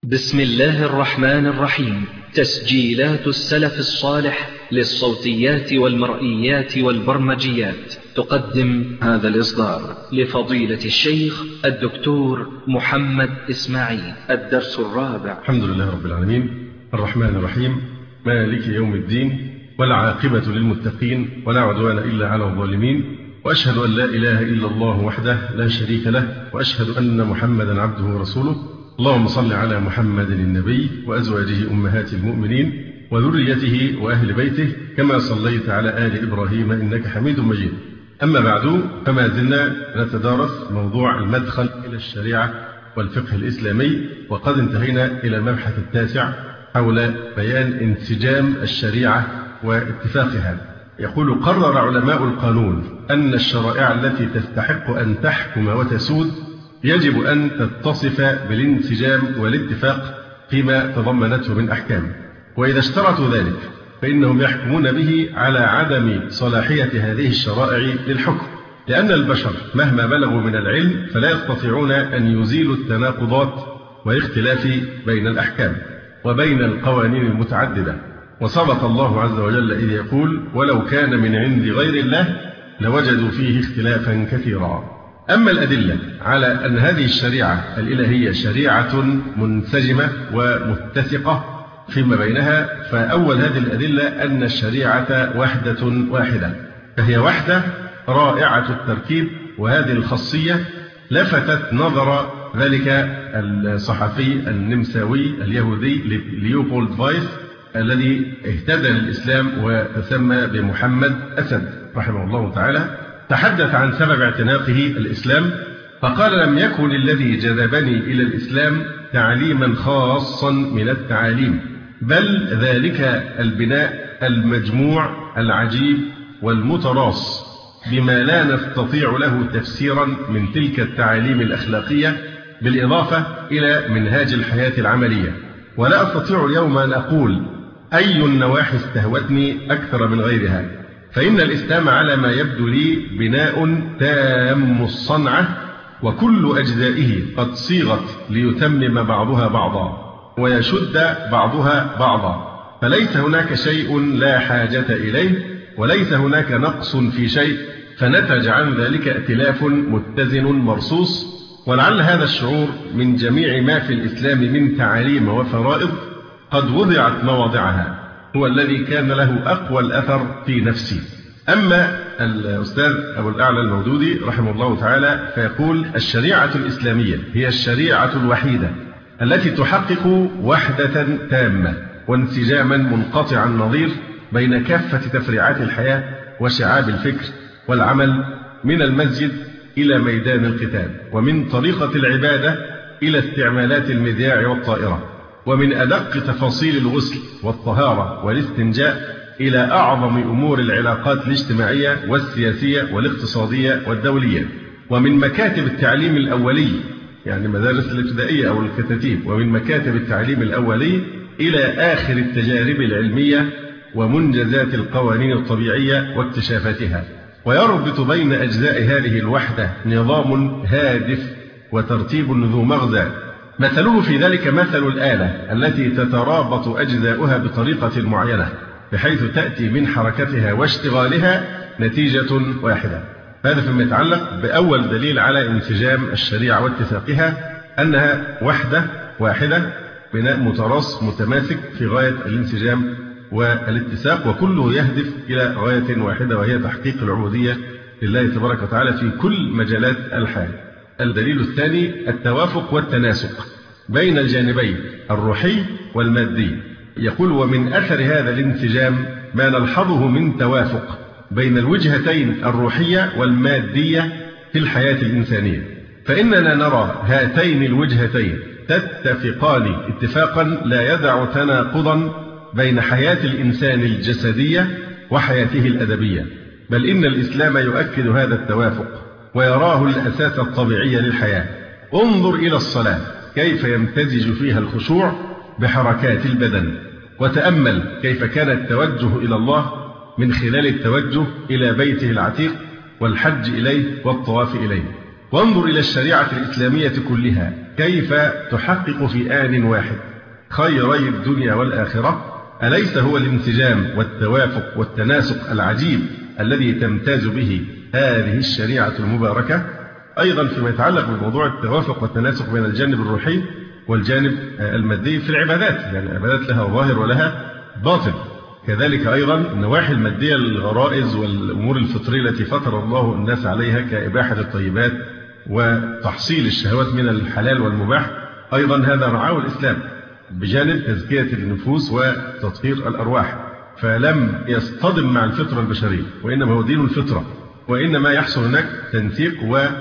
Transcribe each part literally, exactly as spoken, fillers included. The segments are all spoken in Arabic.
بسم الله الرحمن الرحيم. تسجيلات السلف الصالح للصوتيات والمرئيات والبرمجيات تقدم هذا الإصدار لفضيلة الشيخ الدكتور محمد إسماعيل. الدرس الرابع. الحمد لله رب العالمين الرحمن الرحيم مالك يوم الدين، والعاقبة للمتقين، ولا عدوان إلا على الظالمين، وأشهد أن لا إله إلا الله وحده لا شريك له، وأشهد أن محمدا عبده ورسوله. اللهم صل على محمد النبي وأزواجه أمهات المؤمنين وذريته وأهل بيته كما صليت على آل إبراهيم إنك حميد مجيد. أما بعد، فما زلنا نتدارس موضوع المدخل إلى الشريعة والفقه الإسلامي، وقد انتهينا إلى المبحث التاسع حول بيان انسجام الشريعة واتفاقها. يقول: قرر علماء القانون أن الشرائع التي تستحق أن تحكم وتسود يجب أن تتصف بالانسجام والاتفاق فيما تضمنته من أحكام، وإذا اشترطوا ذلك فإنهم يحكمون به على عدم صلاحية هذه الشرائع للحكم، لأن البشر مهما بلغوا من العلم فلا يستطيعون أن يزيلوا التناقضات والاختلاف بين الأحكام وبين القوانين المتعددة. وصدق الله عز وجل إذ يقول: ولو كان من عند غير الله لوجدوا فيه اختلافا كثيرا. أما الأدلة على أن هذه الشريعة الإلهية شريعة منسجمة ومتسقة فيما بينها، فأول هذه الأدلة أن الشريعة وحدة واحدة، فهي وحدة رائعة التركيب. وهذه الخاصية لفتت نظر ذلك الصحفي النمساوي اليهودي ليوبولد فايس الذي اهتدى للإسلام وتسمى بمحمد أسد رحمه الله تعالى. تحدث عن سبب اعتناقه الإسلام فقال: لم يكن الذي جذبني إلى الإسلام تعليما خاصا من التعاليم، بل ذلك البناء المجموع العجيب والمتراص بما لا نستطيع له تفسيرا من تلك التعاليم الأخلاقية، بالإضافة إلى منهاج الحياة العملية. ولا أستطيع اليوم أن أقول أي النواحي استهوتني أكثر من غيرها، فإن الإسلام على ما يبدو لي بناء تام الصنعة، وكل أجزائه قد صيغت ليتمم بعضها بعضا ويشد بعضها بعضا، فليس هناك شيء لا حاجة إليه، وليس هناك نقص في شيء، فنتج عن ذلك ائتلاف متزن مرصوص. ولعل هذا الشعور من جميع ما في الإسلام من تعاليم وفرائض قد وضعت مواضعها هو الذي كان له أقوى الأثر في نفسي. أما الأستاذ أبو الأعلى المودودي رحمه الله تعالى فيقول: الشريعة الإسلامية هي الشريعة الوحيدة التي تحقق وحدة تامة وانسجاما منقطع النظير بين كافة تفريعات الحياة وشعاب الفكر والعمل، من المسجد إلى ميدان القتال، ومن طريقة العبادة إلى استعمالات المذياع والطائرة، ومن أدق تفاصيل الغسل والطهارة والاستنجاء إلى أعظم أمور العلاقات الاجتماعية والسياسية والاقتصادية والدولية، ومن مكاتب التعليم الأولي يعني مدارس الابتدائية أو الكتاتيب، ومن مكاتب التعليم الأولي إلى آخر التجارب العلمية ومنجزات القوانين الطبيعية واكتشافاتها. ويربط بين أجزاء هذه الوحدة نظام هادف وترتيب ذو مغزى، مثله في ذلك مثل الآلة التي تترابط أجزاؤها بطريقة معينة بحيث تأتي من حركتها واشتغالها نتيجة واحدة. هذا فيما يتعلق بأول دليل على انسجام الشريعة واتفاقها، أنها وحدة واحدة، بناء متراص متماسك في غاية الانسجام والاتساق، وكله يهدف إلى غاية واحدة، وهي تحقيق العبودية لله تبارك وتعالى في كل مجالات الحياة. الدليل الثاني التوافق والتناسق بين الجانبين الروحي والمادي. يقول: ومن أثر هذا الانسجام ما نلحظه من توافق بين الوجهتين الروحية والمادية في الحياة الإنسانية، فإننا نرى هاتين الوجهتين تتفقان اتفاقا لا يدع تناقضا بين حياة الإنسان الجسدية وحياته الأدبية، بل إن الإسلام يؤكد هذا التوافق ويراه الأساس الطبيعي للحياة. انظر إلى الصلاة كيف يمتزج فيها الخشوع بحركات البدن، وتأمل كيف كان التوجه إلى الله من خلال التوجه إلى بيته العتيق والحج إليه والطواف إليه. وانظر إلى الشريعة الإسلامية كلها كيف تحقق في آن واحد خيري الدنيا والآخرة؟ أليس هو الانسجام والتوافق والتناسق العجيب الذي تمتاز به هذه الشريعة المباركة؟ أيضا فيما يتعلق بموضوع التوافق والتناسق بين الجانب الروحي والجانب المادي في العبادات، يعني العبادات لها ظاهر ولها باطن، كذلك أيضا النواحي المادية للغرائز والأمور الفطرية التي فطر الله الناس عليها كإباحة الطيبات وتحصيل الشهوات من الحلال والمباح، أيضا هذا رعاه الإسلام بجانب تزكية النفوس وتطهير الأرواح، فلم يصطدم مع الفطرة البشرية، وإنما هو دين الفطرة، وإنما يحصل هناك تنسيق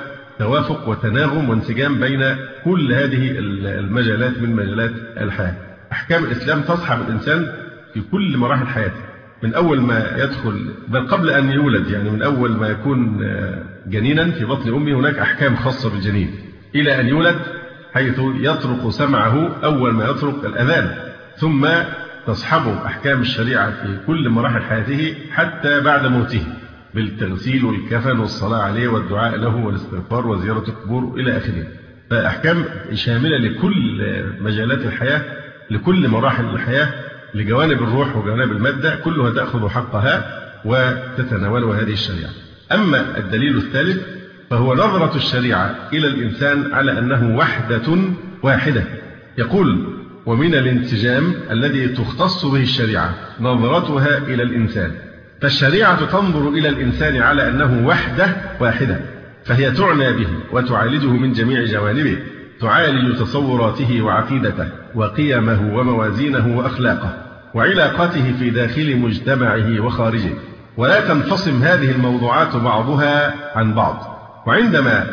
وتوافق وتناغم وانسجام بين كل هذه المجالات من مجالات الحياة. أحكام الإسلام تصحب الإنسان في كل مراحل حياته، من أول ما يدخل بل قبل أن يولد، يعني من أول ما يكون جنينا في بطن أمه هناك أحكام خاصة بالجنين إلى أن يولد، حيث يطرق سمعه أول ما يطرق الأذان، ثم تصحبه أحكام الشريعة في كل مراحل حياته حتى بعد موته بالتغسيل والكفن والصلاة عليه والدعاء له والاستغفار وزيارة القبور إلى آخره. فأحكام شاملة لكل مجالات الحياة، لكل مراحل الحياة، لجوانب الروح وجوانب المادة، كلها تأخذ حقها وتتناولها هذه الشريعة. أما الدليل الثالث فهو نظرة الشريعة إلى الإنسان على أنه وحدة واحدة. يقول: ومن الانسجام الذي تختص به الشريعة نظرتها إلى الإنسان، فالشريعة تنظر إلى الإنسان على أنه وحدة واحدة، فهي تعنى به وتعالجه من جميع جوانبه، تعالج تصوراته وعقيدته وقيمه وموازينه وأخلاقه وعلاقاته في داخل مجتمعه وخارجه، ولا تنفصم هذه الموضوعات بعضها عن بعض. وعندما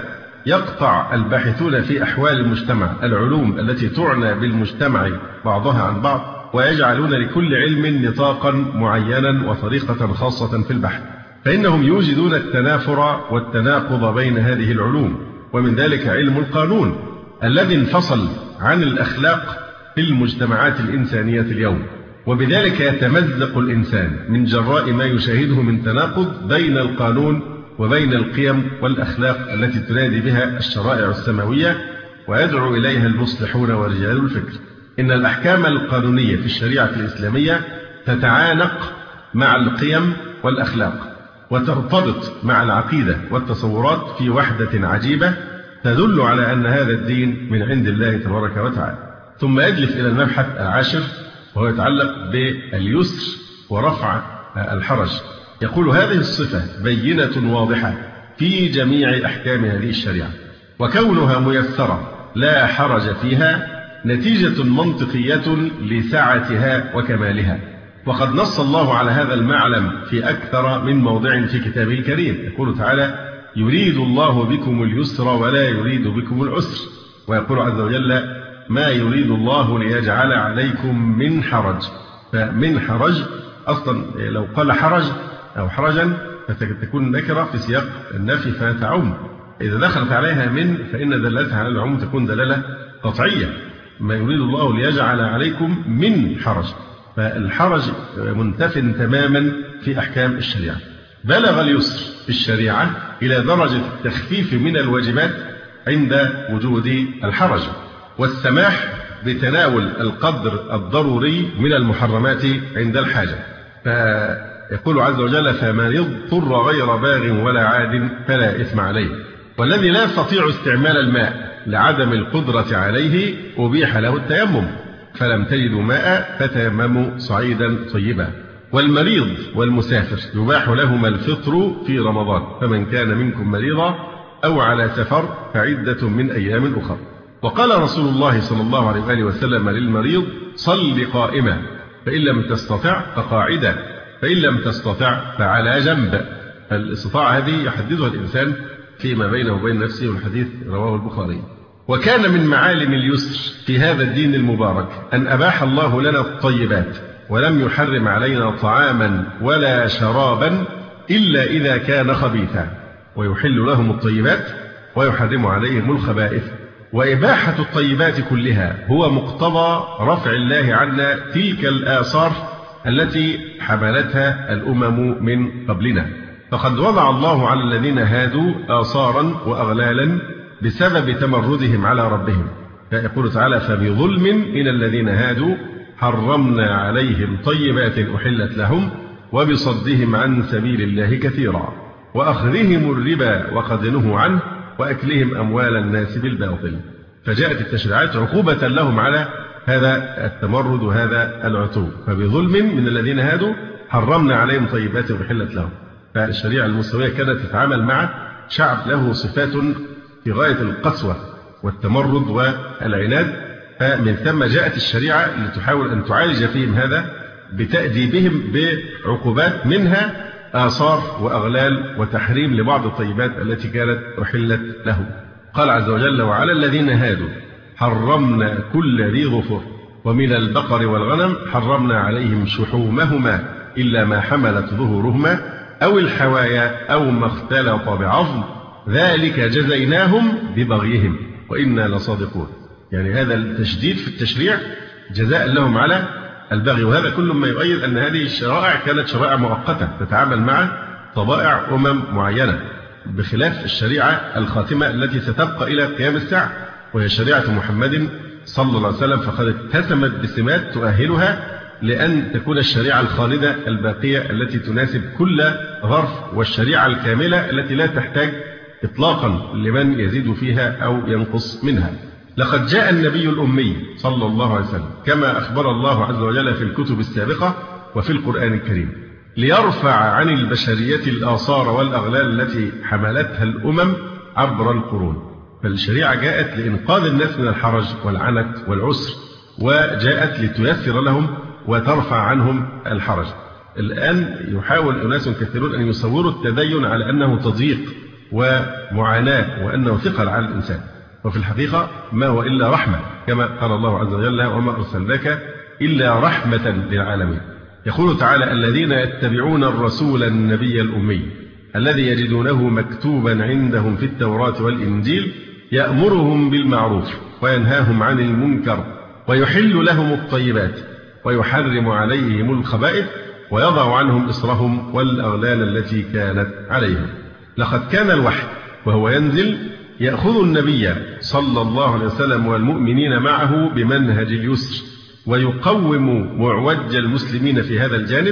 يقطع الباحثون في أحوال المجتمع العلوم التي تعنى بالمجتمع بعضها عن بعض، ويجعلون لكل علم نطاقا معينا وطريقة خاصة في البحث، فإنهم يوجدون التنافر والتناقض بين هذه العلوم. ومن ذلك علم القانون الذي انفصل عن الأخلاق في المجتمعات الإنسانية اليوم، وبذلك يتمزق الإنسان من جراء ما يشاهده من تناقض بين القانون وبين القيم والأخلاق التي تنادي بها الشرائع السماوية ويدعو إليها المصلحون ورجال الفكر. إن الأحكام القانونية في الشريعة الإسلامية تتعانق مع القيم والأخلاق وترتبط مع العقيدة والتصورات في وحدة عجيبة تدل على أن هذا الدين من عند الله تبارك وتعالى. ثم يجلس إلى المبحث العاشر وهو يتعلق باليسر ورفع الحرج. يقول: هذه الصفة بينة واضحة في جميع أحكام هذه الشريعة، وكونها ميسرة لا حرج فيها نتيجة منطقية لسعتها وكمالها. وقد نص الله على هذا المعلم في أكثر من موضع في كتابه الكريم. يقول تعالى: يريد الله بكم اليسر ولا يريد بكم العسر. ويقول عز وجل: ما يريد الله ليجعل عليكم من حرج. فمن حرج أصلا لو قال حرج أو حرجا فتكون نكرة في سياق النفي فتعم، إذا دخلت عليها من فإن دلالتها على العموم تكون دلالة قطعية. ما يريد الله ليجعل عليكم من حرج، فالحرج منتف تماما في أحكام الشريعة. بلغ اليسر في الشريعة إلى درجة التخفيف من الواجبات عند وجود الحرج، والسماح بتناول القدر الضروري من المحرمات عند الحاجة. فيقول عز وجل: فمن اضطر غير باغ ولا عاد فلا إثم عليه. والذي لا يستطيع استعمال الماء لعدم القدرة عليه أبيح له التيمم، فلم تجدوا ماء فتيمموا صعيدا طيبا. والمريض والمسافر يباح لهما الفطر في رمضان، فمن كان منكم مريضا أو على سفر فعدة من أيام أخرى. وقال رسول الله صلى الله عليه وآله وسلم للمريض: صل قائما، فإن لم تستطع فقاعدا، فإن لم تستطع فعلى جنب. الاستطاعة هذه يحددها الإنسان فيما بينه وبين نفسه، والحديث رواه البخاري. وكان من معالم اليسر في هذا الدين المبارك أن أباح الله لنا الطيبات، ولم يحرم علينا طعاما ولا شرابا إلا إذا كان خبيثا، ويحل لهم الطيبات ويحرم عليهم الخبائث. وإباحة الطيبات كلها هو مقتضى رفع الله عنا تلك الآثار التي حملتها الأمم من قبلنا. فقد وضع الله على الذين هادوا آثارا وأغلالا بسبب تمردهم على ربهم، يقول تعالى فبظلم من الذين هادوا حرمنا عليهم طيبات أحلت لهم وبصدهم عن سبيل الله كثيرا وأخذهم الربا وقد نهوا عنه وأكلهم أموال الناس بالباطل. فجاءت التشريعات عقوبة لهم على هذا التمرد وهذا العتو. فبظلم من الذين هادوا حرمنا عليهم طيبات أحلت لهم. فالشريعة الموسوية كانت تتعامل مع شعب له صفات في غاية القسوة والتمرد والعناد، فمن ثم جاءت الشريعة لتحاول أن تعالج فيهم هذا بتأديبهم بعقوبات منها آثار وأغلال وتحريم لبعض الطيبات التي كانت أحلت لهم. قال عز وجل وعلى الذين هادوا حرمنا كل ذي ظفر ومن البقر والغنم حرمنا عليهم شحومهما إلا ما حملت ظهورهما أو الحوايا أو ما اختلط بعظم ذلك جزيناهم ببغيهم وإنا لصادقون. يعني هذا التشديد في التشريع جزاء لهم على البغي. وهذا كل ما يؤيد أن هذه الشرائع كانت شرائع مؤقتة تتعامل مع طبائع أمم معينة، بخلاف الشريعة الخاتمة التي ستبقى إلى قيام الساعة وهي شريعة محمد صلى الله عليه وسلم، فقد اتسمت بسمات تؤهلها لأن تكون الشريعة الخالدة الباقية التي تناسب كل ظرف، والشريعة الكاملة التي لا تحتاج إطلاقا لمن يزيد فيها أو ينقص منها. لقد جاء النبي الأمي صلى الله عليه وسلم كما أخبر الله عز وجل في الكتب السابقة وفي القرآن الكريم ليرفع عن البشرية الآثار والأغلال التي حملتها الأمم عبر القرون. فالشريعة جاءت لإنقاذ الناس من الحرج والعنت والعسر، وجاءت لتيسر لهم وترفع عنهم الحرج. الآن يحاول أناس كثيرون أن يصوروا التدين على أنه تضييق ومعاناة وأنه ثقل على الإنسان، وفي الحقيقة ما هو إلا رحمة كما قال الله عز وجل وما أرسلناك إلا رحمة للعالمين. يقول تعالى الذين يتبعون الرسول النبي الأمي الذي يجدونه مكتوبا عندهم في التوراة والإنجيل يأمرهم بالمعروف وينهاهم عن المنكر ويحل لهم الطيبات ويحرم عليهم الخبائث ويضع عنهم إصرهم والأغلال التي كانت عليهم. لقد كان الوحي وهو ينزل يأخذ النبي صلى الله عليه وسلم والمؤمنين معه بمنهج اليسر ويقوم معوج المسلمين في هذا الجانب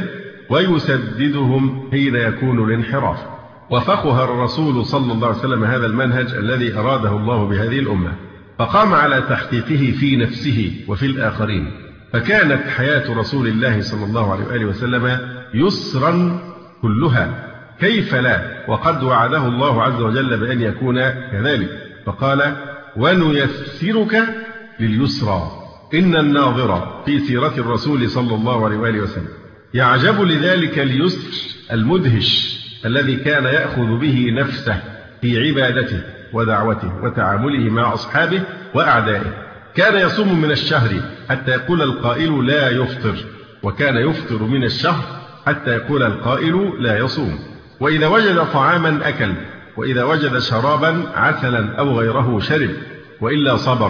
ويسددهم حين يكون الانحراف. وفقه الرسول صلى الله عليه وسلم هذا المنهج الذي أراده الله بهذه الأمة، فقام على تحقيقه في نفسه وفي الآخرين، فكانت حياة رسول الله صلى الله عليه وآله وسلم يسرا كلها، كيف لا وقد وعده الله عز وجل بأن يكون كذلك، فقال ونيسرك لليسرى. إن الناظر في سيرة الرسول صلى الله عليه وآله وسلم يعجب لذلك اليسر المدهش الذي كان يأخذ به نفسه في عبادته ودعوته وتعامله مع أصحابه وأعدائه. كان يصوم من الشهر حتى يقول القائل لا يفطر، وكان يفطر من الشهر حتى يقول القائل لا يصوم. وإذا وجد طعاما أكل، وإذا وجد شرابا عسلا أو غيره شرب، وإلا صبر.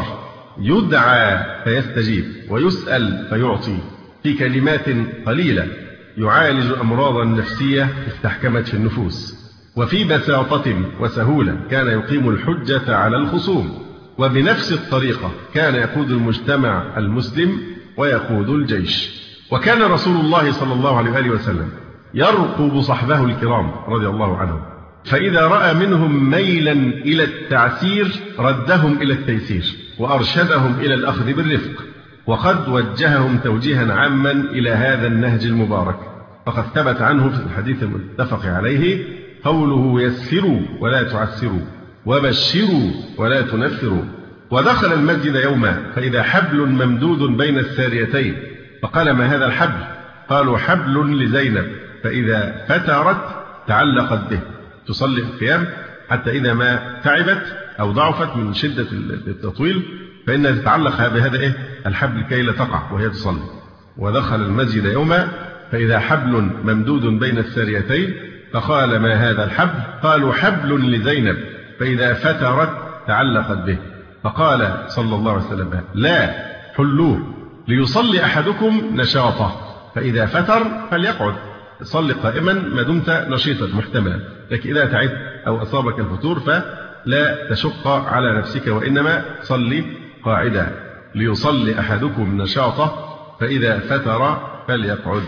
يدعى فيستجيب ويسأل فيعطي، في كلمات قليلة يعالج أمراضا نفسية استحكمت في النفوس. وفي بساطة وسهولة كان يقيم الحجة على الخصوم. وبنفس الطريقة كان يقود المجتمع المسلم ويقود الجيش. وكان رسول الله صلى الله عليه وآله وسلم يرقب صحبه الكرام رضي الله عنهم، فإذا رأى منهم ميلا إلى التعسير ردهم إلى التيسير وأرشدهم إلى الأخذ بالرفق، وقد وجههم توجيها عاما إلى هذا النهج المبارك. فقد ثبت عنه في الحديث المتفق عليه قوله يسروا ولا تعسروا وبشروا ولا تنفروا. ودخل المسجد يوما فإذا حبل ممدود بين الساريتين، فقال ما هذا الحبل؟ قالوا حبل لزينب، فإذا فترت تعلقت به، تصلي القيام حتى إذا ما تعبت أو ضعفت من شدة التطويل فإنها تتعلق بهذا إيه؟ الحبل كي لا تقع وهي تصلي. ودخل المسجد يوما فإذا حبل ممدود بين الساريتين، فقال ما هذا الحبل؟ قالوا حبل لزينب، فإذا فترت تعلقت به، فقال صلى الله عليه وسلم لا حلوه ليصلي أحدكم نشاطه، فإذا فتر فليقعد، صلي قائما ما دمت نشيطا محتملا، لكن إذا تعبت أو أصابك الفتور فلا تشق على نفسك وإنما صلي قاعدا ليصلي أحدكم نشاطه فإذا فتر فليقعد.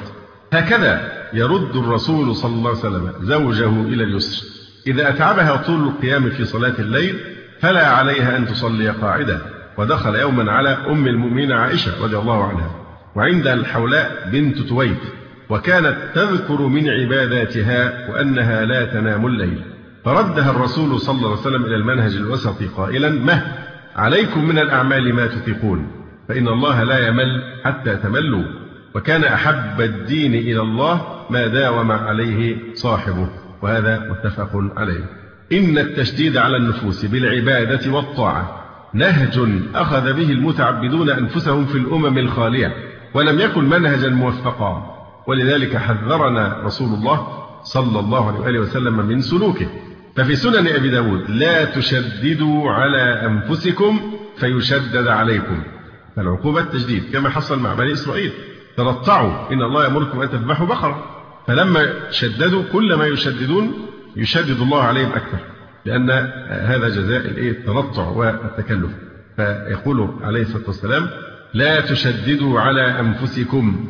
هكذا يرد الرسول صلى الله عليه وسلم زوجه إلى اليسر. إذا أتعبها طول القيام في صلاة الليل فلا عليها أن تصلي قاعدة. ودخل يوما على أم المؤمنين عائشة رضي الله عنها وعندها الحولاء بنت تويت، وكانت تذكر من عباداتها وأنها لا تنام الليل، فردها الرسول صلى الله عليه وسلم إلى المنهج الوسطي قائلا: مه عليكم من الأعمال ما تطيقون، فإن الله لا يمل حتى تملوا، وكان أحب الدين إلى الله ما داوم عليه صاحبه. وهذا متفق عليه. إن التشديد على النفوس بالعبادة والطاعة نهج أخذ به المتعبدون أنفسهم في الأمم الخالية، ولم يكن منهجا موفقا، ولذلك حذرنا رسول الله صلى الله عليه وآله وسلم من سلوكه. ففي سنن أبي داود: لا تشددوا على أنفسكم فيشدد عليكم. فالعقوبة التشديد كما حصل مع بني إسرائيل، ترطعوا إن الله يأمركم أن تذبحوا بقرة، فلما شددوا كل ما يشددون يشدد الله عليهم أكثر، لأن هذا جزاء الترطع والتكلف. فيقول عليه الصلاة والسلام: لا تشددوا على أنفسكم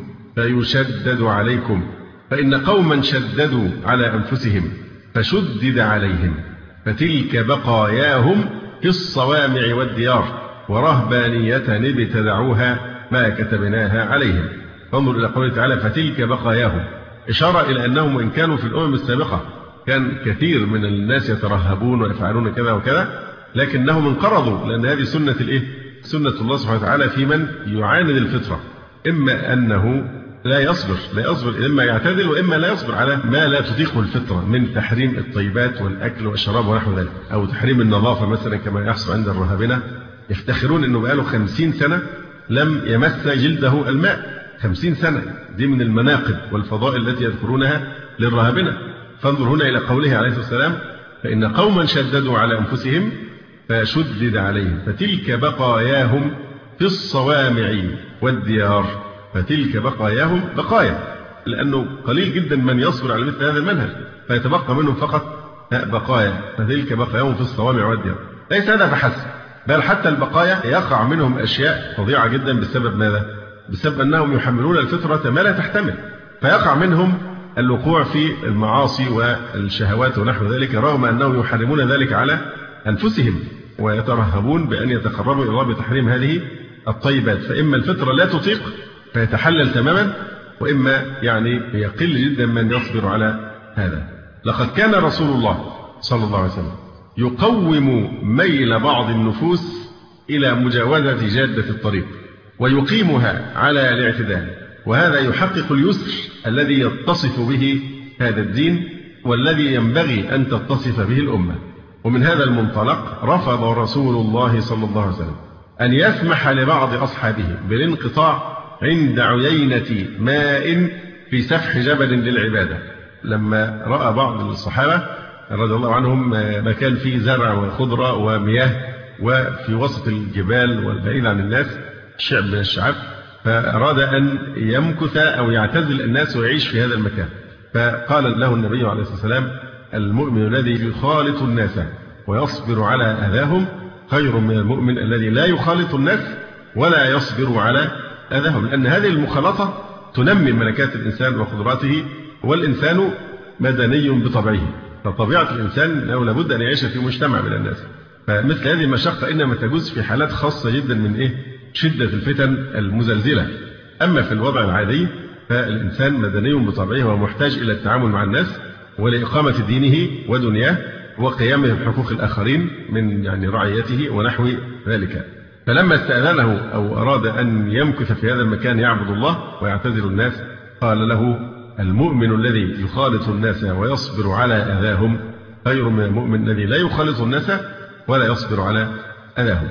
فيشدد عليكم، فإن قوما شددوا على أنفسهم فشدد عليهم، فتلك بقاياهم في الصوامع والديار ورهبانية ابتدعوها ما كتبناها عليهم. فانظر إلى قوله تعالى: فتلك بقاياهم، إشارة إلى أنهم وإن كانوا في الأمم السابقة كان كثير من الناس يترهبون ويفعلون كذا وكذا، لكنهم انقرضوا، لأن هذه سنة الإيه؟ سنة الله سبحانه وتعالى في من يعاند الفطرة، إما أنه لا يصبر لا يصبر إما يعتدل، وإما لا يصبر على ما لا تطيقه الفطرة من تحريم الطيبات والأكل والشراب ونحو ذلك، أو تحريم النظافة مثلا كما يحصل عند الرهبنة، يفتخرون أنه بقاله خمسين سنة لم يمس جلده الماء. خمسين سنة دي من المناقب والفضائل التي يذكرونها للرهبنة. فانظر هنا إلى قوله عليه الصلاة والسلام: فإن قوما شددوا على أنفسهم فشدد عليهم، فتلك بقاياهم في الصوامع والديار. فتلك بقاياهم، بقايا لأنه قليل جدا من يصبر على مثل هذا المنهج، فيتبقى منهم فقط بقايا. فتلك بقاياهم في الصوامع والديار. ليس هذا فحسب، بل حتى البقايا يقع منهم أشياء فظيعة جدا بسبب ماذا؟ بسبب أنهم يحملون الفطرة ما لا تحتمل، فيقع منهم الوقوع في المعاصي والشهوات ونحو ذلك، رغم أنهم يحرمون ذلك على أنفسهم ويترهبون بأن يتقربوا إلى الله بتحريم هذه الطيبات. فإما الفطرة لا تطيق فيتحلل تماما، وإما يعني يقل جدا من يصبر على هذا. لقد كان رسول الله صلى الله عليه وسلم يقوم ميل بعض النفوس إلى مجاوزة جادة الطريق ويقيمها على الاعتدال، وهذا يحقق اليسر الذي يتصف به هذا الدين والذي ينبغي أن تتصف به الأمة. ومن هذا المنطلق رفض رسول الله صلى الله عليه وسلم أن يسمح لبعض أصحابه بالانقطاع عند عيينة ماء في سفح جبل للعبادة، لما رأى بعض الصحابة رضي الله عنهم مكان فيه زرع وخضرة ومياه وفي وسط الجبال والبعيد عن الناس شعب من الشعب، فأراد أن يمكث أو يعتزل الناس ويعيش في هذا المكان. فقال له النبي عليه الصلاة والسلام: المؤمن الذي يخالط الناس ويصبر على أذاهم خير من المؤمن الذي لا يخالط الناس ولا يصبر على أذاهم، لأن هذه المخالطة تنمي ملكات الإنسان وقدراته، والإنسان مدني بطبعه، فطبيعة الإنسان له لابد أن يعيش في مجتمع من الناس. فمثل هذه المشقة إنما تجوز في حالات خاصة جدا من إيه؟ شدة الفتن المزلزلة. أما في الوضع العادي فالإنسان مدني بطبعه ومحتاج إلى التعامل مع الناس ولإقامة دينه ودنياه وقيامه بحقوق الآخرين من يعني رعيته ونحو ذلك. فلما استأذنه أو أراد أن يمكث في هذا المكان يعبد الله ويعتزل الناس، قال له: المؤمن الذي يخالط الناس ويصبر على أذاهم خير من المؤمن الذي لا يخالط الناس ولا يصبر على أذاهم.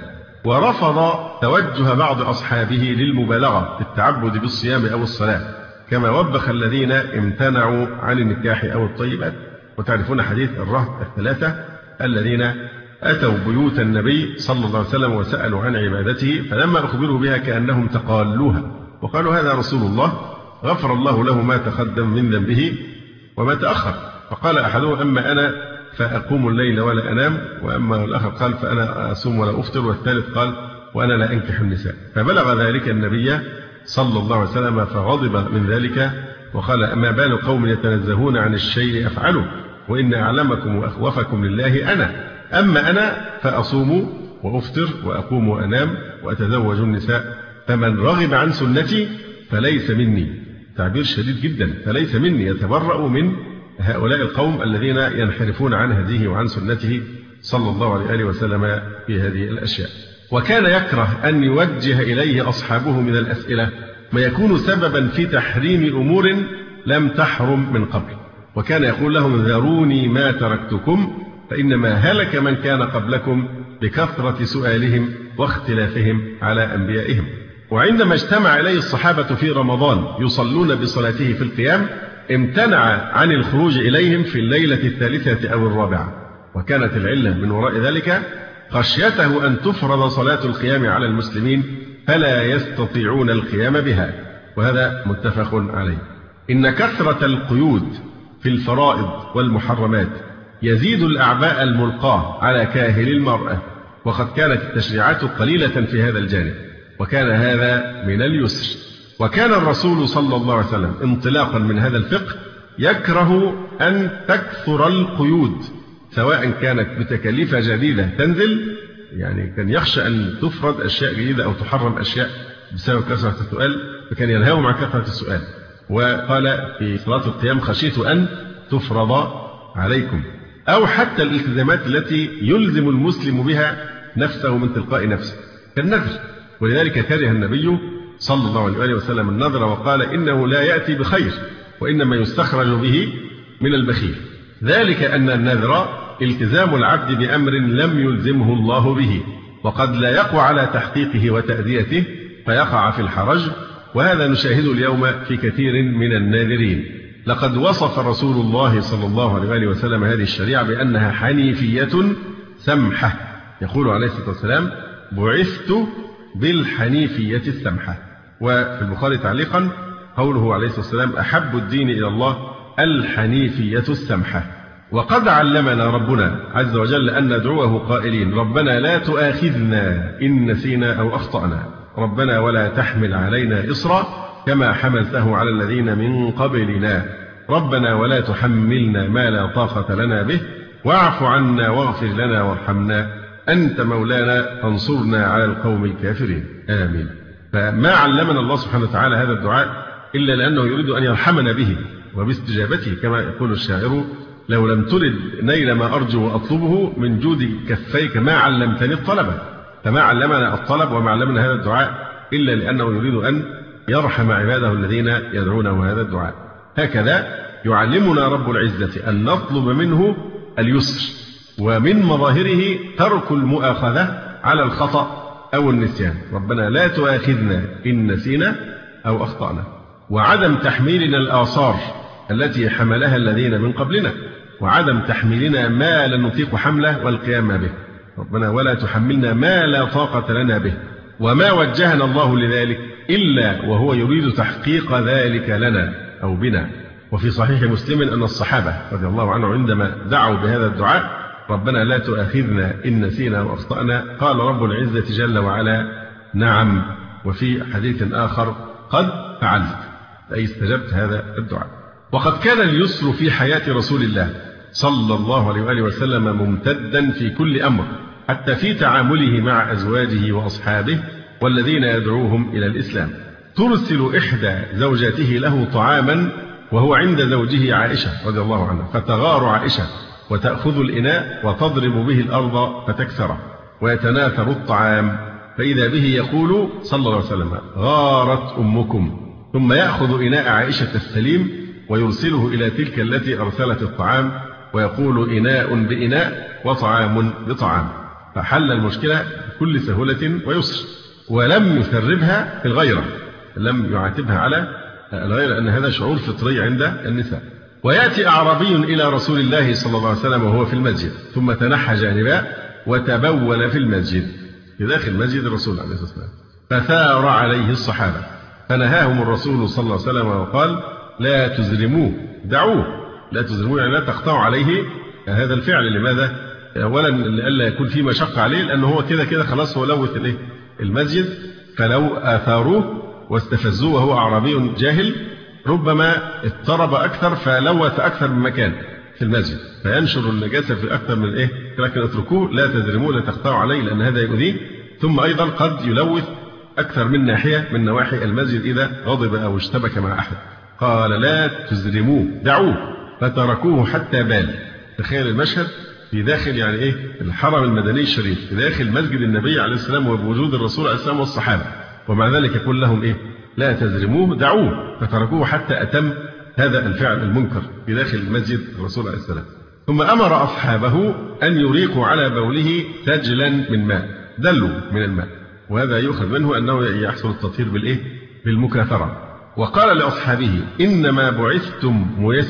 ورفض توجه بعض أصحابه للمبالغة في التعبد بالصيام أو الصلاة، كما وبخ الذين امتنعوا عن النكاح أو الطيبات. وتعرفون حديث الرهط الثلاثة الذين أتوا بيوت النبي صلى الله عليه وسلم وسألوا عن عبادته، فلما أخبروا بها كأنهم تقالوها وقالوا: هذا رسول الله غفر الله له ما تقدم من ذنبه وما تأخر. فقال أحدهم: أما أنا فأقوم الليل ولا أنام، وأما الآخر قال: فأنا أصوم ولا أفطر، والثالث قال: وأنا لا أنكح النساء. فبلغ ذلك النبي صلى الله عليه وسلم فغضب من ذلك وقال: أما بال قوم يتنزهون عن الشيء أفعله وإن أعلمكم وأخوفكم لله أنا، أما أنا فأصوم وأفطر وأقوم وأنام وأتزوج النساء، فمن رغب عن سنتي فليس مني. تعبير شديد جدا، فليس مني، يتبرأ من هؤلاء القوم الذين ينحرفون عن هديه وعن سنته صلى الله عليه وسلم في هذه الأشياء. وكان يكره أن يوجه إليه أصحابه من الأسئلة ما يكون سببا في تحريم أمور لم تحرم من قبل، وكان يقول لهم: ذروني ما تركتكم فإنما هلك من كان قبلكم بكثرة سؤالهم واختلافهم على أنبيائهم. وعندما اجتمع إليه الصحابة في رمضان يصلون بصلاته في القيام امتنع عن الخروج إليهم في الليلة الثالثة أو الرابعة، وكانت العلة من وراء ذلك خشيته أن تفرض صلاة القيام على المسلمين فلا يستطيعون القيام بها، وهذا متفق عليه. إن كثرة القيود في الفرائض والمحرمات يزيد الأعباء الملقاة على كاهل المرأة، وقد كانت التشريعات قليلة في هذا الجانب، وكان هذا من اليسر. وكان الرسول صلى الله عليه وسلم انطلاقا من هذا الفقه يكره أن تكثر القيود، سواء كانت بتكاليف جديدة تنزل، يعني كان يخشى أن تفرض أشياء جديدة أو تحرم أشياء بسبب كثرة السؤال، فكان ينهاهم عن كثرة السؤال. وقال في صلاة القيام: خشيت أن تفرض عليكم. أو حتى الالتزامات التي يلزم المسلم بها نفسه من تلقاء نفسه كالنذر، ولذلك كره النبي صلى الله عليه وسلم النذر وقال: إنه لا يأتي بخير وإنما يستخرج به من البخيل. ذلك أن النذر التزام العبد بأمر لم يلزمه الله به، وقد لا يقوى على تحقيقه وتأديته فيقع في الحرج، وهذا نشاهده اليوم في كثير من الناذرين. لقد وصف رسول الله صلى الله عليه وسلم هذه الشريعة بأنها حنيفية سمحة، يقول عليه الصلاة والسلام: بعثت بالحنيفية السمحة. وفي البخاري تعليقا قوله عليه الصلاة والسلام: أحب الدين إلى الله الحنيفية السمحة. وقد علمنا ربنا عز وجل أن ندعوه قائلين: ربنا لا تؤاخذنا إن نسينا أو أخطأنا، ربنا ولا تحمل علينا إصرا كما حملته على الذين من قبلنا، ربنا ولا تحملنا ما لا طاقة لنا به، واعف عنا واغفر لنا وارحمنا أنت مولانا فانصرنا على القوم الكافرين. آمين. فما علمنا الله سبحانه وتعالى هذا الدعاء إلا لأنه يريد أن يرحمنا به وباستجابته، كما يقول الشاعر: لو لم ترد نيل ما أرجو وأطلبه من جود كفيك ما علمتني الطلبة. فما علمنا الطلب وما علمنا هذا الدعاء إلا لأنه يريد أن يرحم عباده الذين يدعونه هذا الدعاء. هكذا يعلمنا رب العزة أن نطلب منه اليسر، ومن مظاهره ترك المؤاخذة على الخطأ أو النسيان، ربنا لا تؤاخذنا إن نسينا أو أخطأنا، وعدم تحميلنا الآثار التي حملها الذين من قبلنا، وعدم تحميلنا ما لا نطيق حمله والقيام به، ربنا ولا تحملنا ما لا طاقة لنا به. وما وجهنا الله لذلك إلا وهو يريد تحقيق ذلك لنا أو بنا. وفي صحيح مسلم أن الصحابة رضي الله عنهم عندما دعوا بهذا الدعاء: ربنا لا تؤاخذنا إن نسينا وأخطأنا، قال رب العزة جل وعلا: نعم، وفي حديث آخر: قد فعلت، أي استجبت هذا الدعاء. وقد كان اليسر في حياة رسول الله صلى الله عليه وآله وسلم ممتدا في كل أمر، حتى في تعامله مع أزواجه وأصحابه والذين يدعوهم إلى الإسلام. ترسل إحدى زوجاته له طعاما وهو عند زوجه عائشة رضي الله عنها، فتغار عائشة وتأخذ الإناء وتضرب به الأرض فتكسره، ويتناثر الطعام، فإذا به يقول صلى الله عليه وسلم: غارت أمكم، ثم يأخذ إناء عائشة السليم ويرسله إلى تلك التي أرسلت الطعام، ويقول: إناء بإناء وطعام بطعام، فحل المشكلة بكل سهولة ويسر، ولم يثربها في الغيرة، لم يعاتبها على الغيرة، أن هذا شعور فطري عند النساء. ويأتي أعرابي إلى رسول الله صلى الله عليه وسلم وهو في المسجد، ثم تنحى جانبا وتبول في المسجد، في داخل مسجد الرسول عليه الصلاة والسلام، فثار عليه الصحابة، فنهاهم الرسول صلى الله عليه وسلم وقال: لا تزرموه، دعوه، لا تزرموه، يعني لا تقطعوا عليه هذا الفعل. لماذا؟ أولا لئلا يكون فيه مشقة عليه، لأنه هو كده كده خلاص هو لوث الإيه؟ المسجد، فلو آثاروه واستفزوه وهو أعرابي جاهل ربما اضطرب أكثر فلوث أكثر من مكان في المسجد فينشر النجاسة في أكثر من إيه، لكن اتركوه لا تزرموه لا تقطعوا عليه لأن هذا يؤذيه، ثم أيضا قد يلوث أكثر من ناحية من نواحي المسجد إذا غضب أو اشتبك مع أحد. قال لا تزرموه دعوه فتركوه حتى بال. تخيل المشهد في داخل يعني إيه الحرم المدني الشريف، في داخل مسجد النبي عليه السلام وبوجود الرسول عليه السلام والصحابة، ومع ذلك يقول لهم إيه لا تزرموه دعوه فتركوه حتى أتم هذا الفعل المنكر في داخل مسجد الرسول عليه السلام. ثم أمر أصحابه أن يريقوا على بوله سجلا من ماء، دلوا من الماء، وهذا يؤخذ منه أنه يحصل التطهير بالإيه بالمكاثرة. وقال لأصحابه إنما بعثتم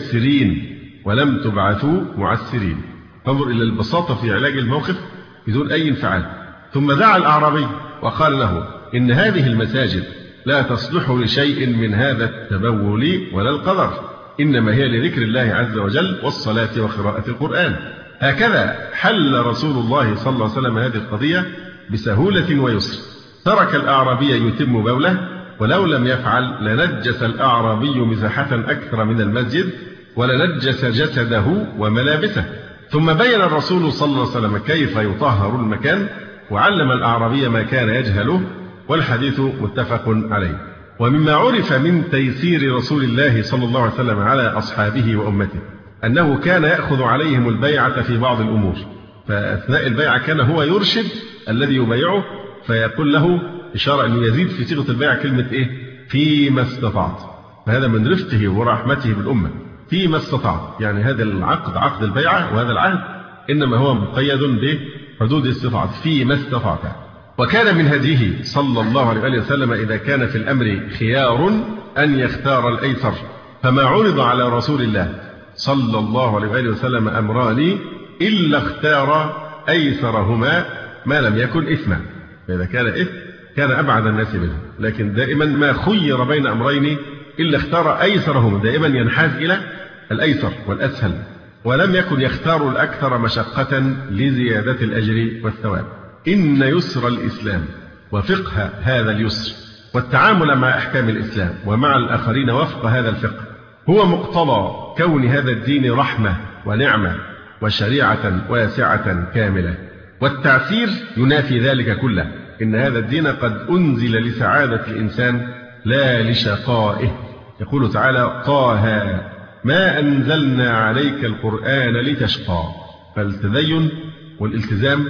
ميسرين ولم تبعثوا معسرين. فانظر إلى البساطة في علاج الموقف بدون أي انفعال. ثم دعا الأعرابي وقال له إن هذه المساجد لا تصلح لشيء من هذا التبول ولا القدر، إنما هي لذكر الله عز وجل والصلاة وقراءة القرآن. هكذا حل رسول الله صلى الله عليه وسلم هذه القضية بسهولة ويسر. ترك الأعرابي يتم بوله، ولو لم يفعل لنجس الأعرابي مساحة أكثر من المسجد ولنجس جسده وملابسه. ثم بين الرسول صلى الله عليه وسلم كيف يطهر المكان، وعلم الأعرابي ما كان يجهله، والحديث متفق عليه. ومما عرف من تيسير رسول الله صلى الله عليه وسلم على أصحابه وأمته أنه كان يأخذ عليهم البيعة في بعض الأمور، فأثناء البيعة كان هو يرشد الذي يبايعه فيقول له إشارة أنه يزيد في صيغة البيعة كلمة إيه فيما استطعت، فهذا من رفقه ورحمته بالأمة. فيما استطعت يعني هذا العقد عقد البيعة وهذا العهد إنما هو مقيد بحدود استطاعت فيما استطعت. وكان من هديه صلى الله عليه وسلم إذا كان في الأمر خيار أن يختار الأيسر، فما عرض على رسول الله صلى الله عليه وسلم أمران إلا اختار أيسرهما ما لم يكن إثما، فإذا كان إثم كان أبعد الناس منه، لكن دائما ما خير بين أمرين إلا اختار أيسرهما، دائما ينحاز إلى الأيسر والأسهل، ولم يكن يختار الأكثر مشقة لزيادة الأجر والثواب. إن يسر الإسلام وفقه هذا اليسر والتعامل مع أحكام الإسلام ومع الآخرين وفق هذا الفقه هو مقتضى كون هذا الدين رحمة ونعمة وشريعة واسعة كاملة، والتعسير ينافي ذلك كله. إن هذا الدين قد أنزل لسعادة الإنسان لا لشقائه. يقول تعالى طه ما أنزلنا عليك القرآن لتشقى، فالتدين والالتزام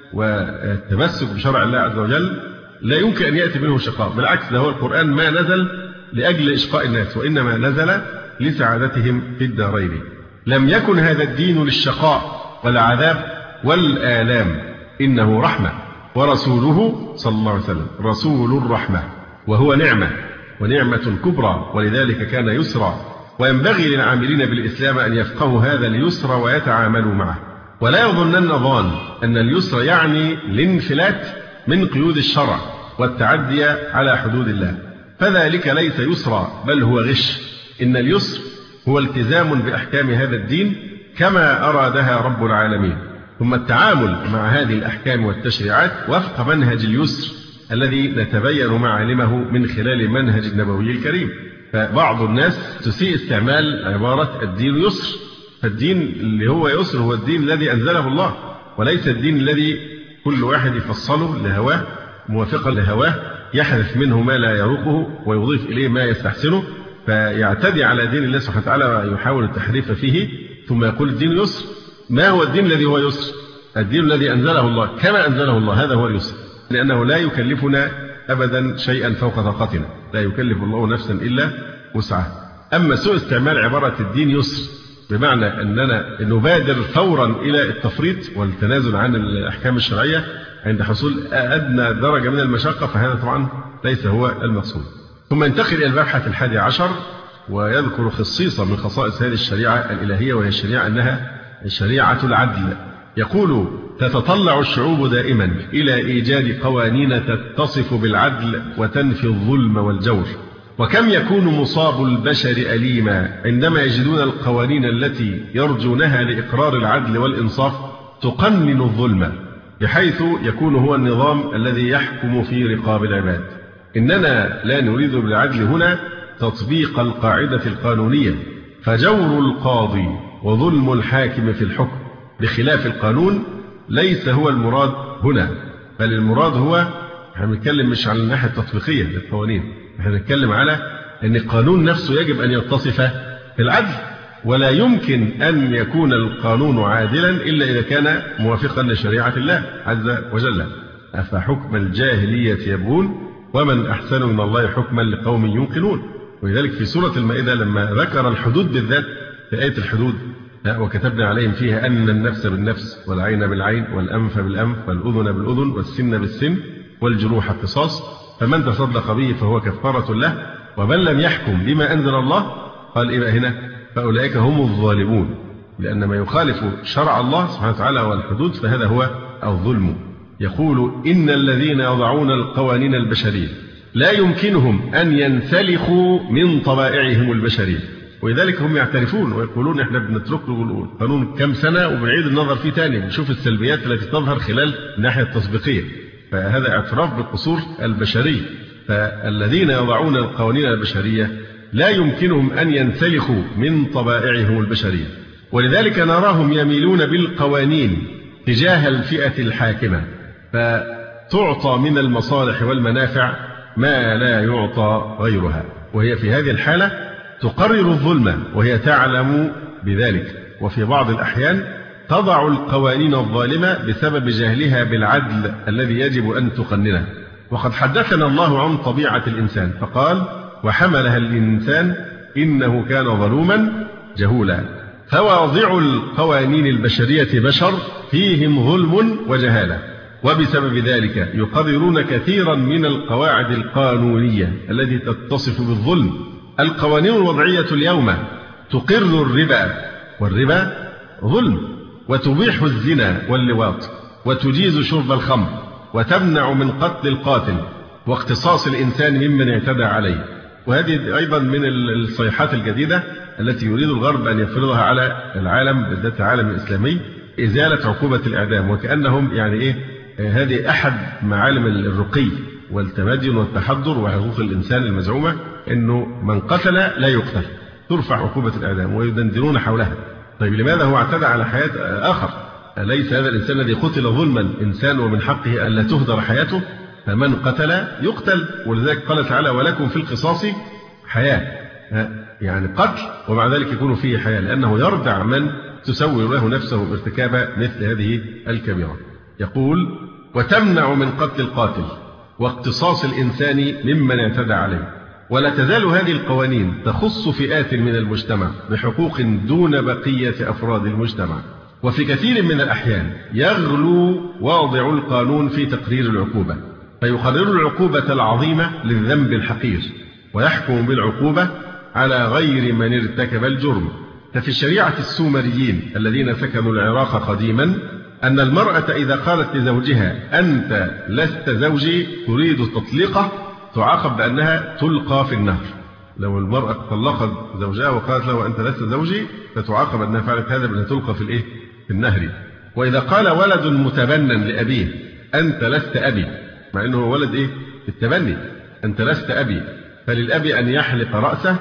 والتمسك بشرع الله عز وجل لا يمكن أن يأتي منه شقاء، بالعكس ده هو القرآن ما نزل لأجل إشقاء الناس، وإنما نزل لسعادتهم في الدارين. لم يكن هذا الدين للشقاء والعذاب والآلام، إنه رحمة، ورسوله صلى الله عليه وسلم رسول الرحمة، وهو نعمة ونعمة كبرى، ولذلك كان يسرا. وينبغي للعاملين بالإسلام أن يفقهوا هذا اليسر ويتعاملوا معه، ولا يظنن ظان أن اليسر يعني الانفلات من قيود الشرع والتعدي على حدود الله، فذلك ليس يسرا بل هو غش. إن اليسر هو التزام بأحكام هذا الدين كما أرادها رب العالمين، ثم التعامل مع هذه الأحكام والتشريعات وفق منهج اليسر الذي نتبين معالمه من خلال منهج النبوي الكريم. فبعض الناس تسيء استعمال عبارة الدين يسر، فالدين اللي هو يسر هو الدين الذي أنزله الله، وليس الدين الذي كل واحد يفصله لهواه موافقا لهواه، يحذف منه ما لا يروقه ويضيف إليه ما يستحسنه، فيعتدي على دين الله سبحانه وتعالى ويحاول التحريف فيه، ثم يقول الدين يسر. ما هو الدين الذي هو يسر؟ الدين الذي أنزله الله كما أنزله الله، هذا هو اليسر، لأنه لا يكلفنا أبدا شيئا فوق طاقتنا، لا يكلف الله نفسا إلا وسعها. أما سوء استعمال عبارة الدين يسر بمعنى أننا نبادر فورا إلى التفريط والتنازل عن الأحكام الشرعية عند حصول أدنى درجة من المشقة، فهذا طبعا ليس هو المقصود. ثم ينتقل إلى المبحث الحادي عشر ويذكر خصيصة من خصائص هذه الشريعة الإلهية، وهي الشريعة أنها شريعة العدل. يقول تتطلع الشعوب دائما إلى إيجاد قوانين تتصف بالعدل وتنفي الظلم والجور، وكم يكون مصاب البشر أليما عندما يجدون القوانين التي يرجونها لإقرار العدل والإنصاف تقنن الظلم بحيث يكون هو النظام الذي يحكم في رقاب العباد. إننا لا نريد بالعدل هنا تطبيق القاعدة القانونية، فجور القاضي وظلم الحاكم في الحكم بخلاف القانون ليس هو المراد هنا، بل المراد هو، احنا بنتكلم مش على الناحية التطبيقية للقوانين، احنا بنتكلم على أن القانون نفسه يجب أن يتصف بالعدل، ولا يمكن أن يكون القانون عادلا إلا إذا كان موافقا لشريعة الله عز وجل. أفحكم الجاهلية يبغون ومن أحسن من الله حكما لقوم يوقنون. ولذلك في سورة المائدة لما ذكر الحدود بالذات في آية الحدود، وكتبنا عليهم فيها أن النفس بالنفس والعين بالعين والأنف بالأنف والأذن بالأذن والسن بالسن والجروح قصاص، فمن تصدق به فهو كفارة له، ومن لم يحكم بما أنزل الله قال إيه بقى هنا؟ فأولئك هم الظالمون، لأن ما يخالف شرع الله سبحانه وتعالى والحدود فهذا هو الظلم. يقول إن الذين يضعون القوانين البشرية لا يمكنهم أن ينسلخوا من طبائعهم البشرية، ولذلك هم يعترفون ويقولون احنا بنترك له القانون كم سنة وبنعيد النظر فيه تاني ونشوف السلبيات التي تظهر خلال الناحية التطبيقية، فهذا اعتراف بقصور البشرية. فالذين يضعون القوانين البشرية لا يمكنهم أن ينسلخوا من طبائعهم البشرية، ولذلك نراهم يميلون بالقوانين تجاه الفئة الحاكمة، فتعطى من المصالح والمنافع ما لا يعطى غيرها، وهي في هذه الحالة تقرر الظلم وهي تعلم بذلك، وفي بعض الأحيان تضع القوانين الظالمة بسبب جهلها بالعدل الذي يجب أن تقننه. وقد حدثنا الله عن طبيعة الإنسان فقال وحملها الإنسان إنه كان ظلوما جهولا. فواضع القوانين البشرية بشر فيهم ظلم وجهالة، وبسبب ذلك يقررون كثيرا من القواعد القانونية التي تتصف بالظلم. القوانين الوضعية اليوم تقر الربا، والربا ظلم، وتبيح الزنا واللواط، وتجيز شرب الخمر، وتمنع من قتل القاتل واقتصاص الإنسان ممن اعتدى عليه. وهذه أيضا من الصيحات الجديدة التي يريد الغرب أن يفرضها على العالم بالذات العالم الإسلامي، إزالة عقوبة الإعدام، وكأنهم يعني إيه هذه أحد معالم الرقي والتمدن والتحضر وحقوق الإنسان المزعومة، إنه من قتل لا يقتل، ترفع عقوبة الإعدام، ويدندنون حولها. طيب لماذا هو اعتدى على حياة آخر؟ أليس هذا الإنسان الذي قتل ظلما إنسان ومن حقه ألا تهدر حياته؟ فمن قتل يقتل، ولذلك قال تعالى ولكم في القصاص حياة، يعني قتل ومع ذلك يكون فيه حياة، لأنه يردع من تسول له نفسه بارتكاب مثل هذه الكبيرة. يقول وتمنع من قتل القاتل واقتصاص الإنسان ممن اعتدى عليه. ولا تزال هذه القوانين تخص فئات من المجتمع بحقوق دون بقية أفراد المجتمع، وفي كثير من الأحيان يغلو واضع القانون في تقرير العقوبة، فيقرر العقوبة العظيمة للذنب الحقير ويحكم بالعقوبة على غير من ارتكب الجرم. ففي الشريعة السومريين الذين سكنوا العراق قديما أن المرأة إذا قالت لزوجها أنت لست زوجي تريد تطليقه تعاقب بأنها تلقى في النهر. لو المرأة طلقت زوجها وقالت له أنت لست زوجي فتعاقب أنها فعلت هذا بأنها تلقى في الإيه؟ في النهر. وإذا قال ولد متبنى لأبيه أنت لست أبي، مع أنه ولد إيه؟ التبني، أنت لست أبي، فللأب أن يحلق رأسه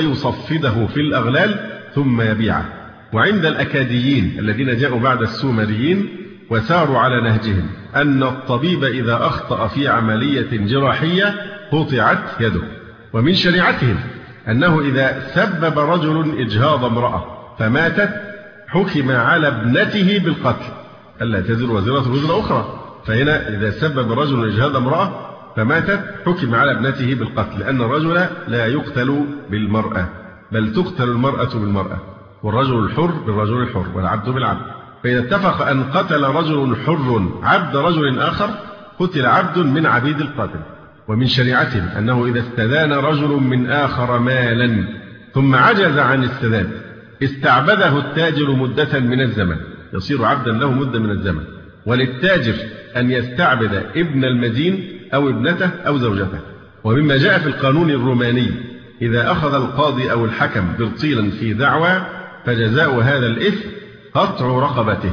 ويصفده في الأغلال ثم يبيعه. وعند الأكاديين الذين جاءوا بعد السومريين وساروا على نهجهم أن الطبيب إذا أخطأ في عملية جراحية قطعت يده. ومن شريعتهم أنه إذا سبب رجل إجهاض امرأة فماتت حكم على ابنته بالقتل، ألا تزر وزرة وزر أخرى. فهنا إذا سبب رجل إجهاض امرأة فماتت حكم على ابنته بالقتل، لأن الرجل لا يقتل بالمرأة بل تقتل المرأة بالمرأة، والرجل الحر بالرجل الحر والعبد بالعبد. فإذا اتفق أن قتل رجل حر عبد رجل آخر قتل عبد من عبيد القاتل. ومن شريعتهم أنه إذا استدان رجل من آخر مالا ثم عجز عن السداد استعبده التاجر مدة من الزمن، يصير عبدا له مدة من الزمن. وللتاجر أن يستعبد ابن المدين أو ابنته أو زوجته. ومما جاء في القانون الروماني إذا أخذ القاضي أو الحكم برطيلا في دعوى فجزاء هذا الإثم قطع رقبته،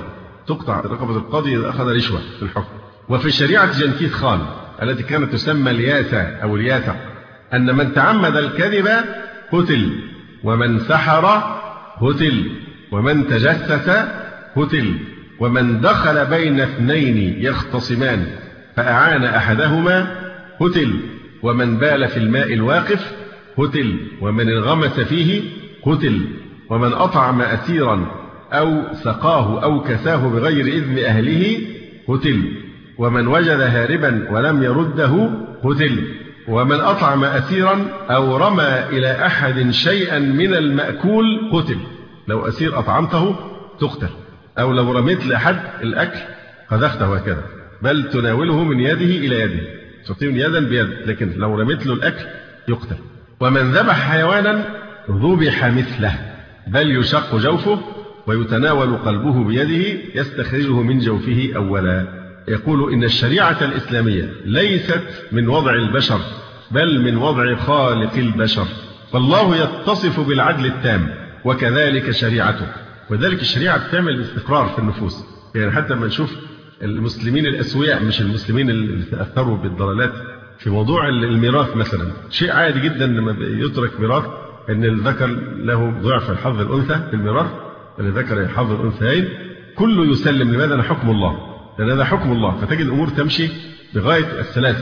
تقطع رقبة القاضي إذا أخذ رشوة في الحكم. وفي شريعة جنكيز خان التي كانت تسمى الياسة أو الياثة أن من تعمد الكذب قتل، ومن سحر قتل، ومن تجسس قتل، ومن دخل بين اثنين يختصمان فأعان أحدهما قتل، ومن بال في الماء الواقف قتل، ومن انغمس فيه قتل، ومن أطعم أسيرا أو سقاه أو كساه بغير إذن أهله قتل، ومن وجد هاربا ولم يرده قتل، ومن أطعم أسيرا أو رمى إلى أحد شيئا من المأكول قتل. لو أسير أطعمته تقتل، أو لو رميت لأحد الأكل قذفته هكذا، بل تناوله من يده إلى يده، تعطيه يدا بيد، لكن لو رميت له الأكل يقتل. ومن ذبح حيوانا ذبح مثله، بل يشق جوفه ويتناول قلبه بيده يستخرجه من جوفه أولا. يقول إن الشريعة الإسلامية ليست من وضع البشر بل من وضع خالق البشر، فالله يتصف بالعدل التام وكذلك شريعته. وذلك الشريعة بتعمل استقرار في النفوس، يعني حتى لما نشوف المسلمين الأسوياء مش المسلمين اللي تأثروا بالضلالات في موضوع الميراث مثلا، شيء عادي جدا لما يترك ميراث أن الذكر له ضعف الحظ الأنثى في الميراث، الذكر حظ الأنثيين، كله يسلم. لماذا؟ حكم الله، لأن هذا حكم الله. فتجد الأمور تمشي بغاية السلاسة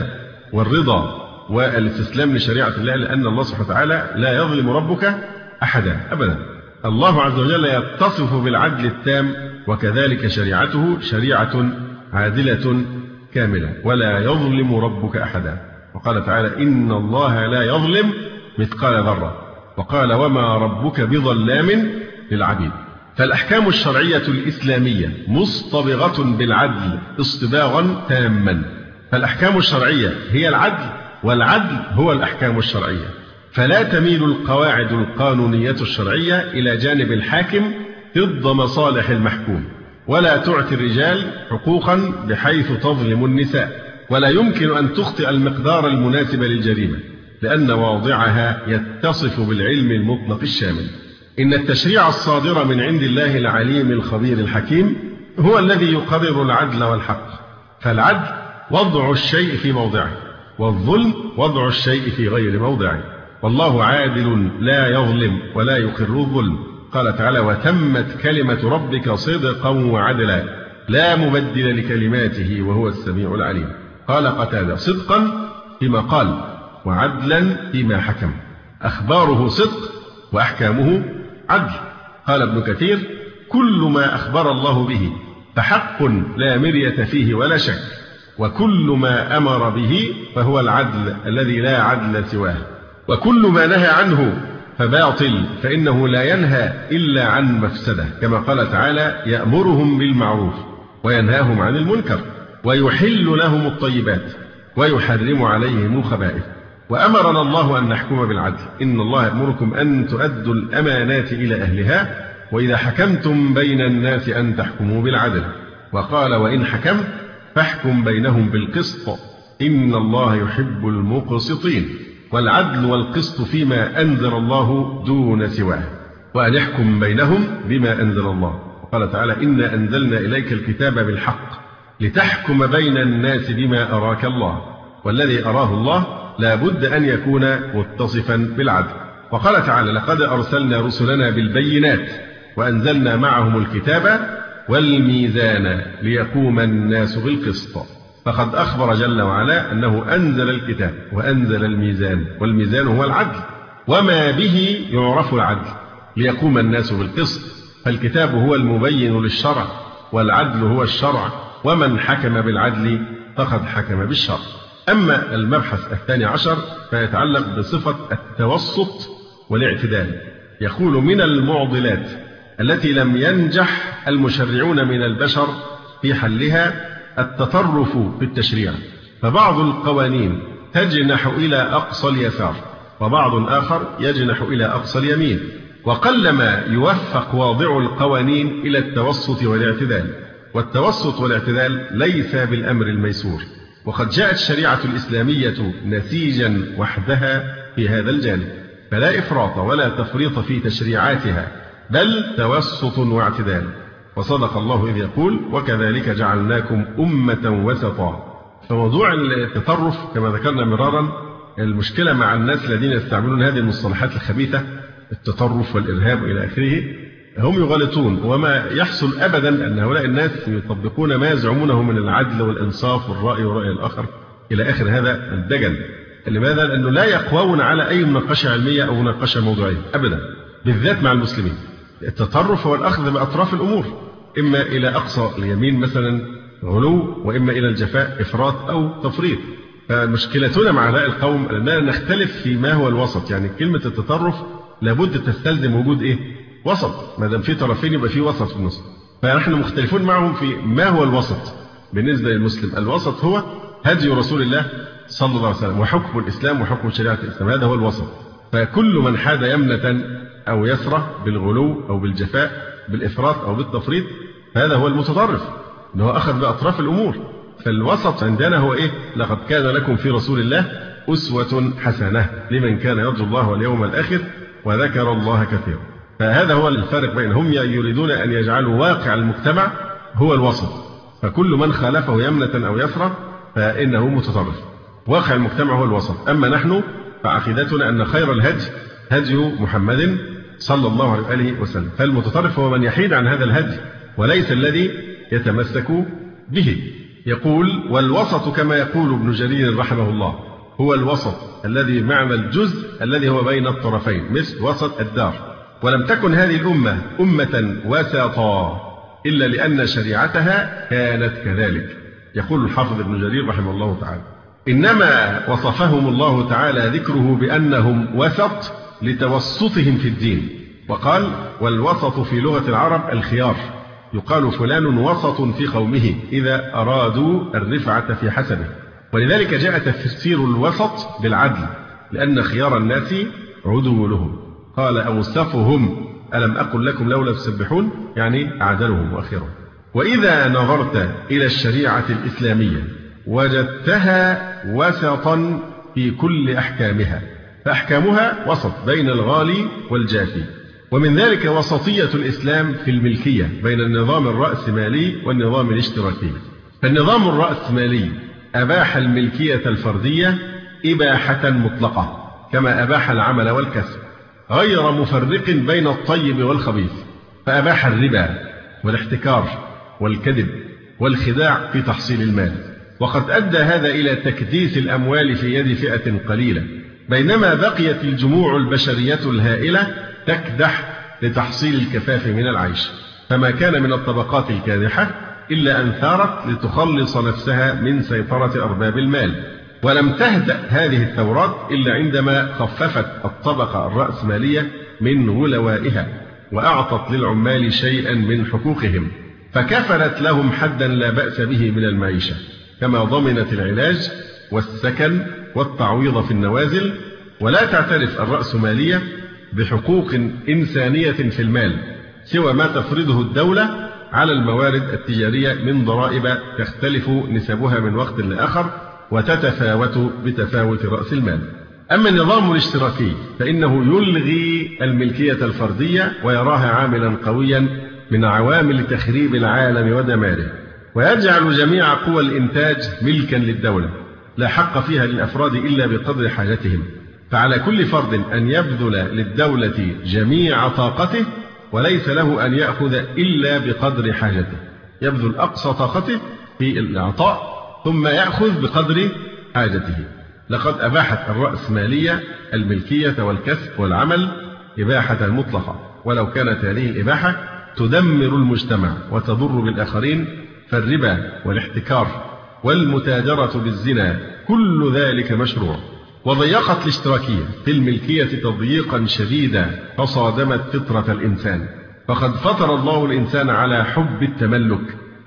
والرضا والاستسلام لشريعة الله، لأن الله سبحانه وتعالى لا يظلم ربك أحدا أبدا. الله عز وجل يتصف بالعدل التام وكذلك شريعته شريعة عادلة كاملة، ولا يظلم ربك أحدا. وقال تعالى إن الله لا يظلم مثقال ذرة، وقال وما ربك بظلام للعبيد. فالأحكام الشرعية الإسلامية مصطبغة بالعدل اصطباغا تاما. فالأحكام الشرعية هي العدل، والعدل هو الأحكام الشرعية. فلا تميل القواعد القانونية الشرعية إلى جانب الحاكم ضد مصالح المحكوم، ولا تعطي الرجال حقوقا بحيث تظلم النساء، ولا يمكن أن تخطئ المقدار المناسب للجريمة، لأن واضعها يتصف بالعلم المطلق الشامل. إن التشريع الصادر من عند الله العليم الخبير الحكيم هو الذي يقرر العدل والحق. فالعدل وضع الشيء في موضعه، والظلم وضع الشيء في غير موضعه، والله عادل لا يظلم ولا يقر الظلم. قال تعالى وتمت كلمة ربك صدقا وعدلا لا مبدل لكلماته وهو السميع العليم. قال قتادة صدقا فيما قال، وعدلا فيما حكم، أخباره صدق وأحكامه عدل. قال ابن كثير كل ما أخبر الله به فحق لا مرية فيه ولا شك، وكل ما أمر به فهو العدل الذي لا عدل سواه، وكل ما نهى عنه فباطل فإنه لا ينهى إلا عن مفسدة، كما قال تعالى يأمرهم بالمعروف وينهاهم عن المنكر ويحل لهم الطيبات ويحرم عليهم الخبائث. وأمرنا الله أن نحكم بالعدل، إن الله يأمركم أن تؤدوا الأمانات إلى أهلها وإذا حكمتم بين الناس أن تحكموا بالعدل. وقال وإن حكمت فاحكم بينهم بالقسط إن الله يحب المقسطين. والعدل والقسط فيما أنزل الله دون سواه، وأن يحكم بينهم بما أنزل الله. وقال تعالى إنا أنزلنا إليك الكتاب بالحق لتحكم بين الناس بما أراك الله، والذي أراه الله لا بد أن يكون متصفا بالعدل. وقال تعالى لقد أرسلنا رسلنا بالبينات وأنزلنا معهم الكتاب والميزان ليقوم الناس بالقسط. فقد أخبر جل وعلا أنه أنزل الكتاب وأنزل الميزان، والميزان هو العدل وما به يعرف العدل ليقوم الناس بالقسط. فالكتاب هو المبين للشرع، والعدل هو الشرع، ومن حكم بالعدل فقد حكم بالشرع. أما المبحث الثاني عشر فيتعلق بصفة التوسط والاعتدال. يقول من المعضلات التي لم ينجح المشرعون من البشر في حلها التطرف في التشريع، فبعض القوانين تجنح إلى أقصى اليسار، وبعض آخر يجنح إلى أقصى اليمين، وقلما يوفق واضع القوانين إلى التوسط والاعتدال. والتوسط والاعتدال ليس بالأمر الميسور، وقد جاءت الشريعة الإسلامية نسيجا وحدها في هذا الجانب، فلا إفراط ولا تفريط في تشريعاتها، بل توسط واعتدال. وصدق الله إذ يقول وكذلك جعلناكم أمة وسطا. فموضوع التطرف كما ذكرنا مرارا، المشكلة مع الناس الذين يستعملون هذه المصطلحات الخبيثة، التطرف والإرهاب إلى آخره، هم يغالطون، وما يحصل أبدا أن هؤلاء الناس يطبقون ما يزعمونه من العدل والإنصاف والرأي ورأي الآخر إلى آخر هذا الدجل. لماذا؟ لأنه لا يقوون على أي مناقشة علمية أو مناقشة موضوعية أبدا، بالذات مع المسلمين. التطرف هو الأخذ بأطراف الأمور، إما إلى أقصى اليمين مثلا غلو، وإما إلى الجفاء إفراط أو تفريط. فمشكلتنا مع هؤلاء القوم أننا نختلف في ما هو الوسط. يعني كلمة التطرف لابد تستلزم وجود إيه؟ وسط. ما دام في طرفين يبقى في وسط في النص. فنحن مختلفون معهم في ما هو الوسط. بالنسبة للمسلم الوسط هو هدي رسول الله صلى الله عليه وسلم وحكم الإسلام وحكم شريعة الإسلام، هذا هو الوسط. فكل من حاد يمنة أو يسرة بالغلو أو بالجفاء بالإفراط أو بالتفريط هذا هو المتطرف، إنه هو أخذ بأطراف الأمور. فالوسط عندنا هو إيه؟ لقد كان لكم في رسول الله أسوة حسنة لمن كان يرجو الله واليوم الآخر وذكر الله كثيرا. فهذا هو الفرق بينهم، يريدون أن يجعلوا واقع المجتمع هو الوسط، فكل من خالفه يمنة أو يسرة فإنه متطرف. واقع المجتمع هو الوسط. أما نحن فعقيدتنا أن خير الهدي هدي محمد صلى الله عليه وآله وسلم. فالمتطرف هو من يحيد عن هذا الهدي وليس الذي يتمسك به. يقول والوسط كما يقول ابن جرير رحمه الله هو الوسط الذي معنى الجزء الذي هو بين الطرفين، مثل وسط الدار. ولم تكن هذه الأمة أمة وسطا إلا لأن شريعتها كانت كذلك. يقول الحافظ ابن جرير رحمه الله تعالى إنما وصفهم الله تعالى ذكره بأنهم وسط لتوسطهم في الدين. وقال والوسط في لغة العرب الخيار، يقال فلان وسط في قومه إذا أرادوا الرفعة في حسبه. ولذلك جاء تفسير الوسط بالعدل، لأن خيار الناس عدولهم. قال أوسطهم ألم أقل لكم لولا تسبحون، يعني أعدلهم وأخيرهم. وإذا نظرت إلى الشريعة الإسلامية وجدتها وسطا في كل أحكامها، فأحكامها وسط بين الغالي والجافي. ومن ذلك وسطية الإسلام في الملكية بين النظام الرأسمالي والنظام الاشتراكي. فالنظام الرأسمالي أباح الملكية الفردية إباحة مطلقة كما أباح العمل والكسب، غير مفرق بين الطيب والخبيث، فأباح الربا والاحتكار والكذب والخداع في تحصيل المال. وقد أدى هذا إلى تكديس الأموال في يد فئة قليلة، بينما بقيت الجموع البشرية الهائلة تكدح لتحصيل الكفاف من العيش، فما كان من الطبقات الكادحة إلا أن ثارت لتخلص نفسها من سيطرة أرباب المال. ولم تهدأ هذه الثورات إلا عندما خففت الطبقة الرأسمالية من غلوائها وأعطت للعمال شيئا من حقوقهم، فكفلت لهم حدا لا بأس به من المعيشة، كما ضمنت العلاج والسكن والتعويض في النوازل. ولا تعترف الرأسمالية بحقوق إنسانية في المال سوى ما تفرضه الدولة على الموارد التجارية من ضرائب تختلف نسبها من وقت لآخر وتتفاوت بتفاوت رأس المال. أما النظام الاشتراكي فإنه يلغي الملكية الفردية ويراها عاملا قويا من عوامل تخريب العالم ودماره، ويجعل جميع قوى الإنتاج ملكا للدولة لا حق فيها للأفراد إلا بقدر حاجتهم. فعلى كل فرد أن يبذل للدولة جميع طاقته، وليس له أن يأخذ إلا بقدر حاجته، يبذل أقصى طاقته في الإعطاء ثم يأخذ بقدر حاجته. لقد أباحت الرأسمالية الملكية والكسب والعمل إباحة مطلقة، ولو كانت هذه الإباحة تدمر المجتمع وتضر بالآخرين، فالربا والاحتكار والمتاجرة بالزنا كل ذلك مشروع. وضيقت الاشتراكية في الملكية تضييقا شديدا فصادمت فطرة الإنسان، فقد فطر الله الإنسان على حب التملك،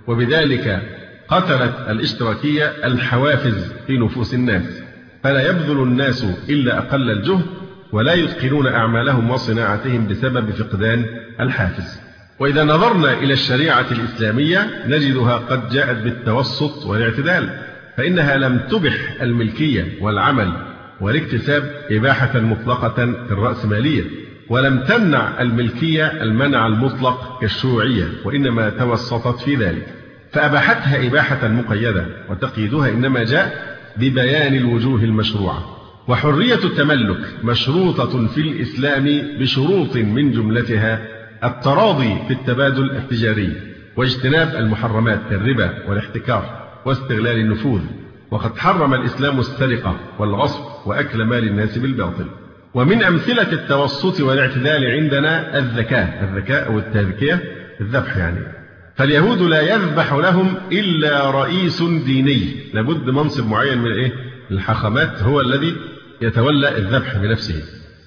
وبذلك قتلت الاشتراكية الحوافز في نفوس الناس، فلا يبذل الناس إلا أقل الجهد ولا يتقنون أعمالهم وصناعتهم بسبب فقدان الحافز. وإذا نظرنا إلى الشريعة الإسلامية نجدها قد جاءت بالتوسط والاعتدال، فإنها لم تبح الملكية والعمل والاكتساب إباحة مطلقة في الرأسمالية، ولم تمنع الملكية المنع المطلق كالشيوعية، وإنما توسطت في ذلك فأباحتها إباحة مقيدة، وتقييدها إنما جاء ببيان الوجوه المشروعة. وحرية التملك مشروطة في الإسلام بشروط من جملتها التراضي في التبادل التجاري، واجتناب المحرمات كالربا والاحتكار واستغلال النفوذ. وقد حرم الإسلام السرقة والغصب وأكل مال الناس بالباطل. ومن أمثلة التوسط والاعتدال عندنا الذكاء الذكاء أو التذكية، الذبح يعني. فاليهود لا يذبح لهم إلا رئيس ديني، لابد منصب معين من إيه؟ الحاخامات هو الذي يتولى الذبح بنفسه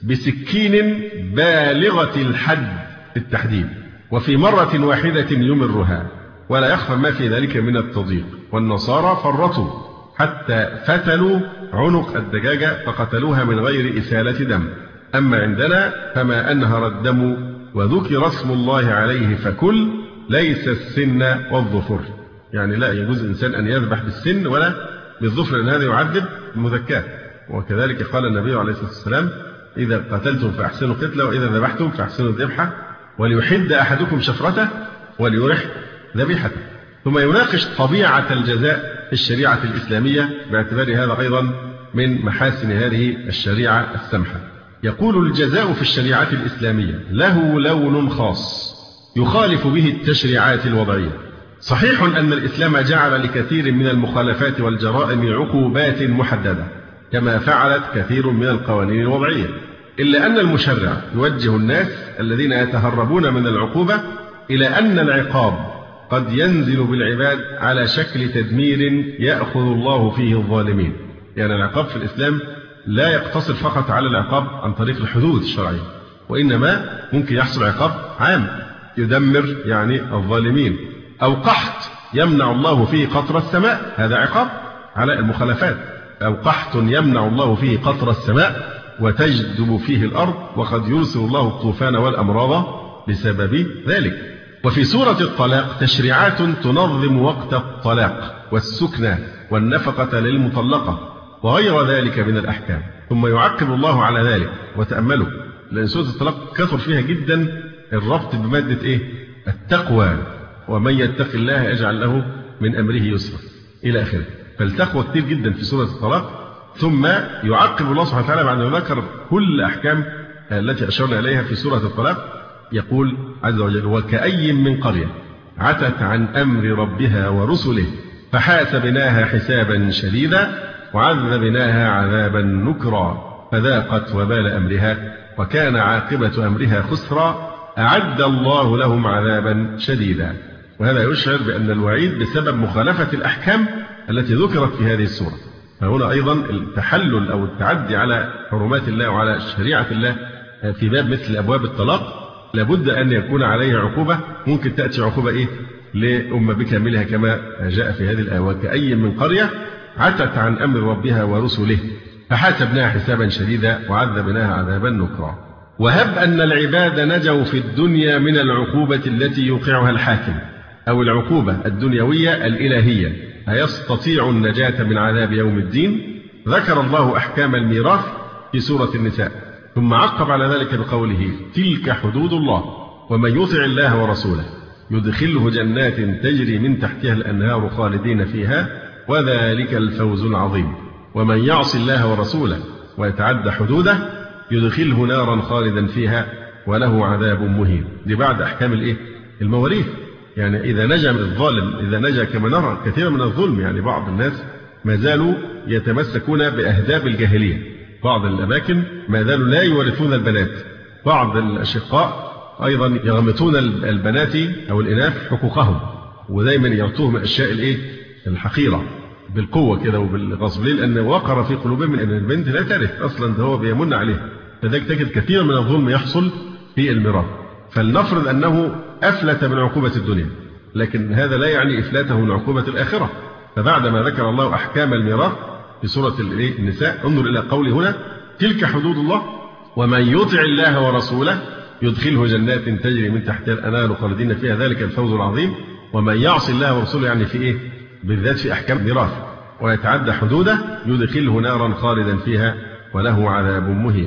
بسكين بالغة الحد في التحديد، وفي مرة واحدة يمرها، ولا يخفى ما في ذلك من التضييق. والنصارى فرطوا حتى فتلوا عنق الدجاجة فقتلوها من غير إسالة دم. أما عندنا فما أنهر الدم وذكر اسم الله عليه فكل، ليس السن والظفر، يعني لا يجوز إنسان أن يذبح بالسن ولا بالظفر، لأن هذا يعذب المذكاة. وكذلك قال النبي عليه الصلاة والسلام: إذا قتلتم فأحسنوا قتله، وإذا ذبحتم فأحسنوا الذبحة، وليحد أحدكم شفرته وليرح ذبيحته. ثم يناقش طبيعة الجزاء في الشريعة الإسلامية باعتبار هذا أيضا من محاسن هذه الشريعة السمحة. يقول: الجزاء في الشريعة الإسلامية له لون خاص يخالف به التشريعات الوضعية. صحيح أن الإسلام جعل لكثير من المخالفات والجرائم عقوبات محددة كما فعلت كثير من القوانين الوضعية، إلا أن المشرع يوجه الناس الذين يتهربون من العقوبة إلى أن العقاب قد ينزل بالعباد على شكل تدمير يأخذ الله فيه الظالمين. يعني العقاب في الإسلام لا يقتصر فقط على العقاب عن طريق الحدود الشرعية، وإنما ممكن يحصل عقاب عام يدمر يعني الظالمين، أو قحط يمنع الله فيه قطر السماء، هذا عقاب على المخالفات، أو قحط يمنع الله فيه قطر السماء وتجدب فيه الأرض، وقد يرسل الله الطوفان والأمراض بسبب ذلك. وفي سورة الطلاق تشريعات تنظم وقت الطلاق والسكنى والنفقة للمطلقة وغير ذلك من الأحكام. ثم يعقب الله على ذلك، وتأملوا لأن سورة الطلاق كثر فيها جدا الربط بمادة إيه؟ التقوى، ومن يتق الله يجعل له من أمره يسرا إلى آخره. فالتقوى كتير جدا في سورة الطلاق. ثم يعقب الله سبحانه وتعالى بعد ما ذكر كل الأحكام التي أشرنا إليها في سورة الطلاق، يقول عز وجل: وكأي من قرية عتت عن أمر ربها ورسله فحاسبناها حسابا شديدا وعذبناها عذابا نكرا فذاقت وبال أمرها وكان عاقبة أمرها خسرا أعد الله لهم عذابا شديدا. وهذا يشعر بأن الوعيد بسبب مخالفة الأحكام التي ذكرت في هذه السورة. فهنا أيضا التحلل أو التعدي على حرمات الله وعلى شريعة الله في باب مثل أبواب الطلاق لابد أن يكون عليه عقوبة. ممكن تأتي عقوبة إيه؟ لأمة بكاملها كما جاء في هذه الآية: وكأي من قرية عتت عن أمر ربها ورسله فحاسبناها حسابا شديدا وعذبناها عذابا نكرا. وهب أن العباد نجوا في الدنيا من العقوبة التي يوقعها الحاكم أو العقوبة الدنيوية الإلهية، أيستطيع النجاة من عذاب يوم الدين؟ ذكر الله أحكام الميراث في سورة النساء، ثم عقب على ذلك بقوله: تلك حدود الله ومن يطع الله ورسوله يدخله جنات تجري من تحتها الأنهار خالدين فيها وذلك الفوز العظيم ومن يعص الله ورسوله ويتعدى حدوده يدخله نارا خالدا فيها وله عذاب مهين. دي بعد أحكام الإيه؟ المواريث. يعني إذا نجا من الظالم، إذا نجا كما نرى كثيرا من الظلم، يعني بعض الناس ما زالوا يتمسكون بأهداب الجاهلية، بعض الأماكن ما زالوا لا يورثون البنات، بعض الأشقاء أيضا يغمطون البنات أو الإناث حقوقهم، ودايما يعطوهم الأشياء الإيه؟ الحقيرة بالقوة كده وبالغصب، ليه؟ لأن وقر في قلوبهم أن البنت لا ترث أصلا، ده هو بيمن عليه. فذلك تجد كثير من الظلم يحصل في الميراث. فلنفرض أنه أفلت من عقوبة الدنيا، لكن هذا لا يعني إفلاته من عقوبة الآخرة. فبعدما ذكر الله أحكام الميراث في سورة النساء انظر إلى قوله هنا: تلك حدود الله ومن يطع الله ورسوله يدخله جنات تجري من تحتها الأنهار خالدين فيها ذلك الفوز العظيم ومن يعص الله ورسوله، يعني في إيه؟ بالذات في أحكام الميراث، ويتعدى حدوده يدخله نارا خالدا فيها وله عذاب مهين.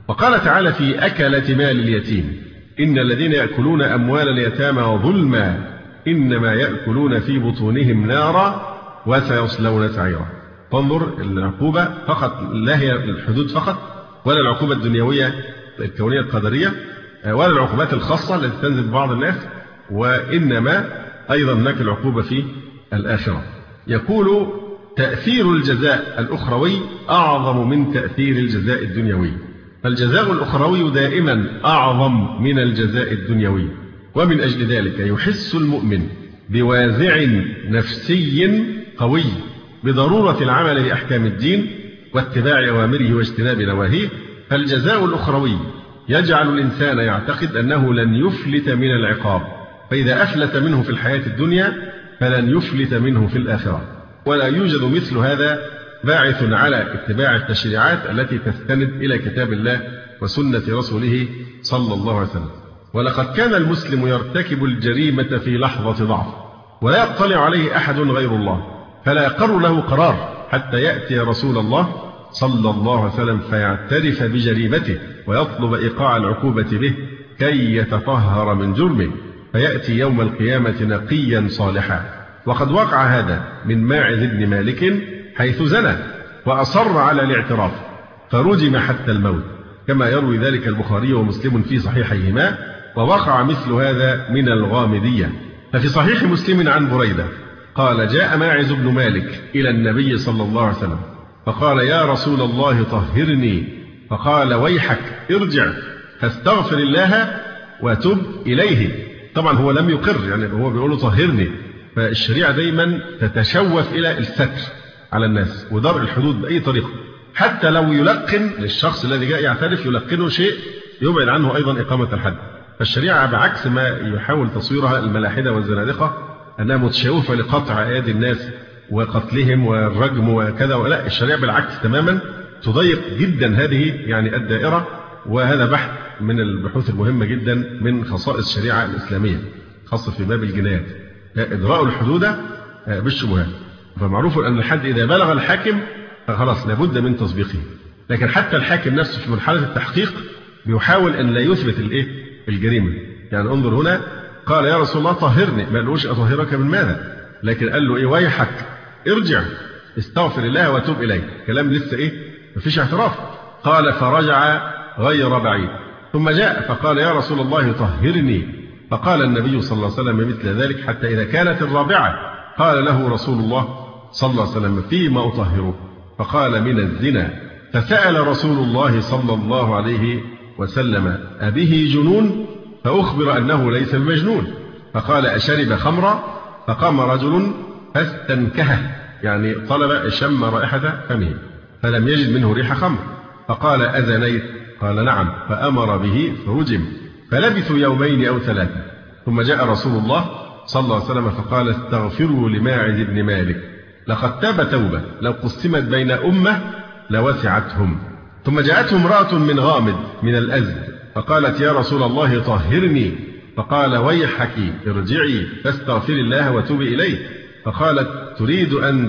وقال تعالى في أكلة مال اليتيم: إن الذين يأكلون أموال اليتامى ظلما إنما يأكلون في بطونهم نارا وسيصلون سعيرا. فانظر العقوبة فقط لا هي الحدود فقط، ولا العقوبة الدنيوية الكونية القدرية، ولا العقوبات الخاصة التي تنزل ببعض الناس، وإنما أيضا هناك العقوبة في الآخرة. يقول: تأثير الجزاء الأخروي أعظم من تأثير الجزاء الدنيوي، فالجزاء الأخروي دائما أعظم من الجزاء الدنيوي. ومن أجل ذلك يحس المؤمن بوازع نفسي قوي بضرورة العمل بأحكام الدين واتباع أوامره واجتناب نواهيه. فالجزاء الأخروي يجعل الإنسان يعتقد أنه لن يفلت من العقاب، فإذا أفلت منه في الحياة الدنيا فلن يفلت منه في الآخرة. ولا يوجد مثل هذا باعث على اتباع التشريعات التي تستند إلى كتاب الله وسنة رسوله صلى الله عليه وسلم. ولقد كان المسلم يرتكب الجريمة في لحظة ضعف ولا يطلع عليه أحد غير الله، فلا يقر له قرار حتى يأتي رسول الله صلى الله عليه وسلم فيعترف بجريمته ويطلب إيقاع العقوبة به كي يتطهر من جرمه، فيأتي يوم القيامة نقيا صالحا. وقد وقع هذا من ماعز بن مالك حيث زنى وأصر على الاعتراف فرجم حتى الموت، كما يروي ذلك البخاري ومسلم في صحيحيهما. ووقع مثل هذا من الغامدية. ففي صحيح مسلم عن بريدة قال: جاء ماعز بن مالك إلى النبي صلى الله عليه وسلم فقال: يا رسول الله طهرني. فقال: ويحك ارجع فاستغفر الله وتب إليه. طبعا هو لم يقر، يعني هو بيقول له طهرني. فالشريعة دايما تتشوف إلى الستر على الناس ودرء الحدود بأي طريقة، حتى لو يلقن للشخص الذي جاء يعترف يلقنه شيء يبعد عنه أيضا إقامة الحد. فالشريعة بعكس ما يحاول تصويرها الملاحدة والزنادقة أنها متشوفة لقطع أيدي الناس وقتلهم والرجم وكذا، ولا الشريعة بالعكس تماما تضيق جدا هذه يعني الدائرة. وهذا بحث من البحوث المهمة جدا من خصائص الشريعة الإسلامية، خاصة في باب الجنايات، إدراء الحدود بالشبهات. فمعروف أن الحد إذا بلغ الحاكم فخلاص لابد من تطبيقه، لكن حتى الحاكم نفسه في مرحلة التحقيق بيحاول أن لا يثبت الإيه الجريمة. يعني انظر هنا قال: يا رسول الله طهرني، ما قالوش أطهرك من ماذا، لكن قال له إيه؟ ويحك ارجع استغفر الله وتوب إليه. كلام لسه إيه مفيش اعتراف. قال: فرجع غير بعيد ثم جاء فقال: يا رسول الله طهرني. فقال النبي صلى الله عليه وسلم مثل ذلك حتى إذا كانت الرابعة قال له رسول الله صلى الله عليه وسلم: فيما أطهره؟ فقال: من الزنا. فسأل رسول الله صلى الله عليه وسلم: أبه جنون؟ فأخبر أنه ليس بمجنون. فقال: أشرب خمرا؟ فقام رجل فاستنكهه، يعني طلب شم رائحة فمه فلم يجد منه ريح خمر. فقال: أزنيت؟ قال: نعم. فأمر به فرجم. فلبثوا يومين أو ثلاثة ثم جاء رسول الله صلى الله عليه وسلم فقال: استغفروا لماعز بن مالك لقد تاب توبة لو قسمت بين أمة لوسعتهم. ثم جاءته امرأة من غامد من الأزد فقالت: يا رسول الله طهرني. فقال: ويحك ارجعي فاستغفري الله وتوبي إليه. فقالت: تريد أن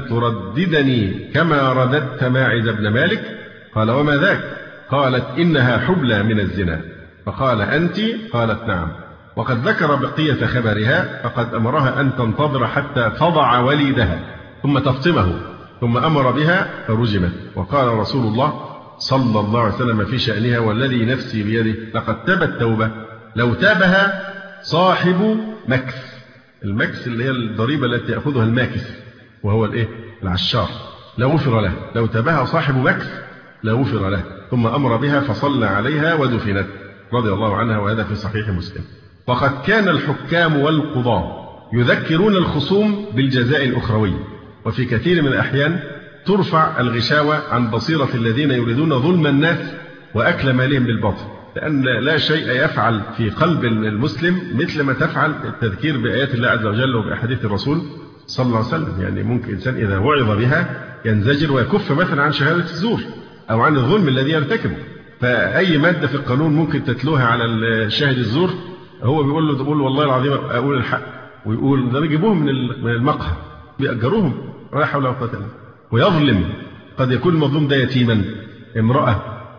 ترددني كما رددت ماعز بن مالك؟ قال: وما ذاك؟ قالت: إنها حبلى من الزنا. فقال: أنت؟ قالت: نعم. وقد ذكر بقية خبرها فقد أمرها أن تنتظر حتى تضع وليدها ثم تفطمه، ثم أمر بها فرجمت. وقال رسول الله صلى الله عليه وسلم في شأنها: والذي نفسي بيده لقد تابت توبة لو تابها صاحب مكث. المكث اللي هي الضريبة التي يأخذها الماكث وهو الإيه؟ العشار. لغفر له لو تابها صاحب مكث لغفر له. ثم أمر بها فصلى عليها ودفنت رضي الله عنها، وهذا في صحيح مسلم. وقد كان الحكام والقضاة يذكرون الخصوم بالجزاء الأخروي، وفي كثير من الأحيان ترفع الغشاوة عن بصيرة الذين يريدون ظلم الناس وأكل مالهم بالباطل، لأن لا شيء يفعل في قلب المسلم مثل ما تفعل التذكير بآيات الله عز وجل وبأحاديث الرسول صلى الله عليه وسلم. يعني ممكن إنسان إذا وعظ بها ينزجر ويكف مثلا عن شهادة الزور أو عن الظلم الذي يرتكبه. فأي مادة في القانون ممكن تتلوها على الشاهد الزور، هو بيقول له تقول والله العظيم أقول الحق، ويقول ده بيجيبوهم من المقهى بيأجروهم ولا حول ولا قوة إلا بالله. ويظلم، قد يكون المظلوم ده يتيما، امرأة،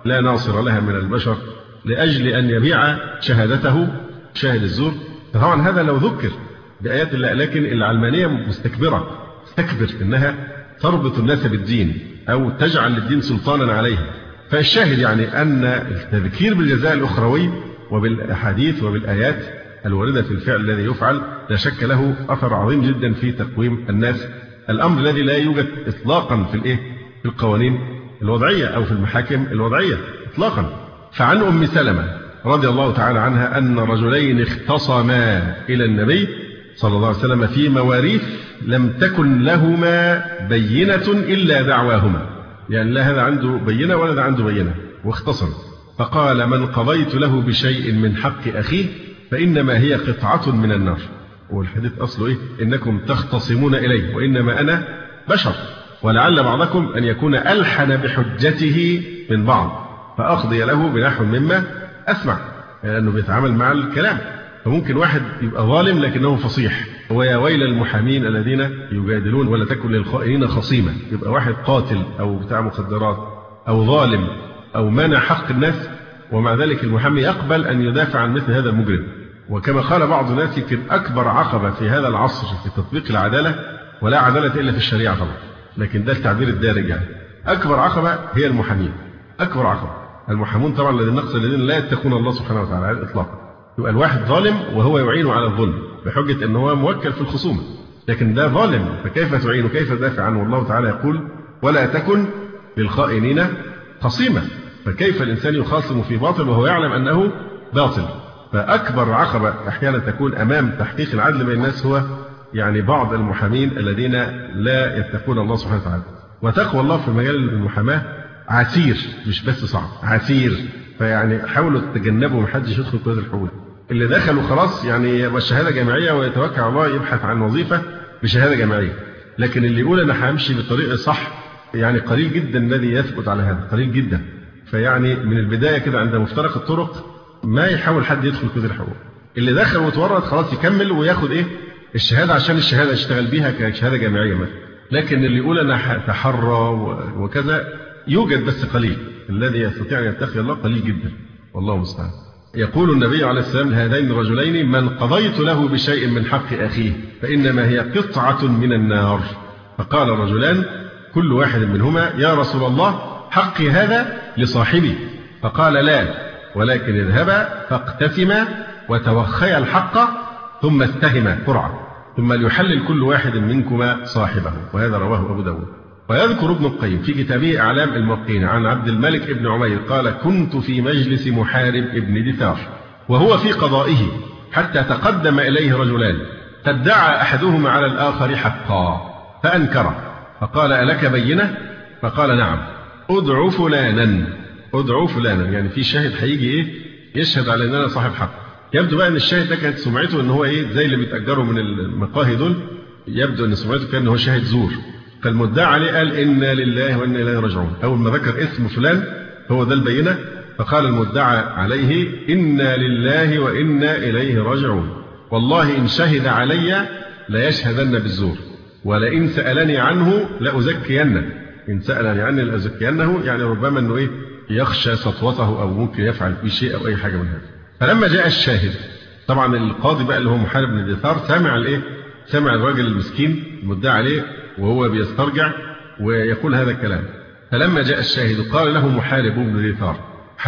لا ناصر لها من البشر لأجل أن يبيع شهادته شاهد الزور. طبعا هذا لو ذكر بآيات الله، لكن العلمانية مستكبرة تكبر إنها تربط الناس بالدين أو تجعل للدين سلطانا عليها. فالشاهد يعني أن التذكير بالجزاء الأخروي وبالأحاديث وبالآيات الواردة في الفعل الذي يفعل لا شك له أثر عظيم جدا في تقويم الناس، الأمر الذي لا يوجد إطلاقا في الإيه؟ في القوانين الوضعية أو في المحاكم الوضعية إطلاقا. فعن أم سلمة رضي الله تعالى عنها أن رجلين اختصما إلى النبي صلى الله عليه وسلم في مواريث لم تكن لهما بينة إلا دعواهما، يعني لا هذا عنده بينة ولا ده عنده بينة، واختصم. فقال: من قضيت له بشيء من حق أخيه فإنما هي قطعة من النار. والحديث أصله إيه؟ إنكم تختصمون إليه وإنما أنا بشر، ولعل بعضكم أن يكون ألحن بحجته من بعض فأقضي له بنحو مما أسمع، لأنه يعني بيتعامل مع الكلام. فممكن واحد يبقى ظالم لكنه فصيح، ويا ويل المحامين الذين يجادلون ولا تكن للخائنين خصيما. يبقى واحد قاتل أو بتاع مخدرات أو ظالم أو مانع حق الناس، ومع ذلك المحامي يقبل أن يدافع عن مثل هذا المجرم. وكما قال بعض الناس يمكن أكبر عقبة في هذا العصر في تطبيق العدالة، ولا عدالة إلا في الشريعة طبعا، لكن ده التعبير الدارج، يعني أكبر عقبة هي المحامين. أكبر عقبة المحامون طبعا الذين نقص الذين لا يتقون الله سبحانه وتعالى على الإطلاق. يبقى الواحد ظالم وهو يعين على الظلم بحجة أنه هو موكل في الخصومة، لكن ده ظالم فكيف تعين وكيف تدافع عنه؟ والله تعالى يقول: ولا تكن للخائنين خصيما. فكيف الإنسان يخاصم في باطل وهو يعلم أنه باطل؟ فأكبر عقبة أحيانا تكون أمام تحقيق العدل بين الناس هو يعني بعض المحامين الذين لا يتقون الله سبحانه وتعالى. وتقوى الله في مجال المحاماة عسير، مش بس صعب، عسير. فيعني حاولوا تتجنبوا محدش يدخل كل الحقوق. اللي دخلوا خلاص يعني يبقى الشهادة جامعية ويتوكل على الله يبحث عن وظيفة بشهادة جامعية، لكن اللي يقول أنا همشي بالطريق صح يعني قليل جدا الذي يثبت على هذا، قليل جدا. فيعني من البداية كده عند مفترق الطرق ما يحاول حد يدخل كل الحقوق. اللي دخل وتورط خلاص يكمل وياخد إيه؟ الشهادة عشان الشهادة يشتغل بيها كشهادة جامعية مثلا. لكن اللي يقول أنا تحرى وكذا يوجد بس قليل، الذي يستطيع أن يتقي الله قليل جدا، والله المستعان. يقول النبي عليه السلام: هذين الرجلين من قضيت له بشيء من حق أخيه فإنما هي قطعة من النار. فقال رجلان كل واحد منهما: يا رسول الله حقي هذا لصاحبي. فقال: لا، ولكن اذهبا فاقتسما وتوخيا الحق ثم اتهما قرعة ثم ليحلل كل واحد منكما صاحبه. وهذا رواه أبو داود. ويذكر ابن القيم في كتابه أعلام الموقعين عن عبد الملك بن عمير قال: كنت في مجلس محارب ابن دثار وهو في قضائه حتى تقدم إليه رجلان فادعى أحدهما على الآخر حقا فأنكره، فقال: ألك بينة؟ فقال: نعم. أدعو فلانا أدعو فلانا يعني في شاهد هيجي إيه يشهد على أن أنا صاحب حق. يبدو بقى أن الشاهد ده كانت سمعته أن هو إيه زي اللي بيتأجروا من المقاهي دول، يبدو أن سمعته كان أنه هو شاهد زور. فالمدعى عليه قال: إنا لله وإنا إليه راجعون. أول ما ذكر اسم فلان هو ده البينة، فقال المدعى عليه: إنا لله وإنا إليه راجعون، والله إن شهد علي ليشهدن بالزور، ولئن سألني عنه لأزكينه. إن سألني عنه لأزكينه يعني ربما أنه إيه يخشى سطوته أو ممكن يفعل فيه شيء أو أي حاجة من هذا. فلما جاء الشاهد طبعا القاضي بقى اللي هو محارب بن دثار سمع الإيه سمع الراجل المسكين المدعى عليه وهو بيسترجع ويقول هذا الكلام. فلما جاء الشاهد قال له محارب بن دثار: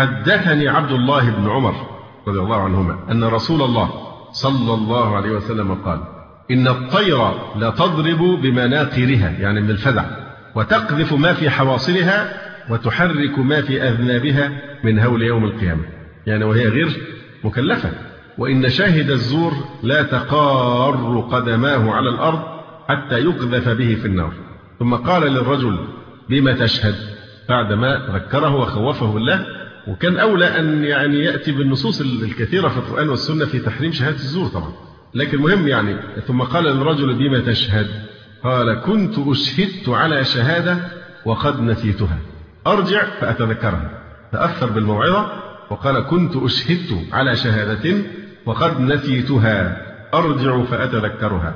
حدثني عبد الله بن عمر رضي الله عنهما أن رسول الله صلى الله عليه وسلم قال: إن الطير لتضرب بمناقرها يعني من الفزع وتقذف ما في حواصلها وتحرك ما في أذنابها من هول يوم القيامة، يعني وهي غير مكلفة. وإن شاهد الزور لا تقار قدماه على الأرض حتى يقذف به في النار. ثم قال للرجل: بما تشهد؟ بعدما ذكره وخوفه بالله، وكان أولى أن يعني يأتي بالنصوص الكثيرة في القرآن والسنة في تحريم شهادة الزور طبعا، لكن مهم يعني. ثم قال للرجل: بما تشهد؟ قال: كنت أشهدت على شهادة وقد نسيتها، أرجع فأتذكرها. تأثر بالموعظة وقال: كنت أشهدت على شهادة وقد نسيتها، أرجع فأتذكرها.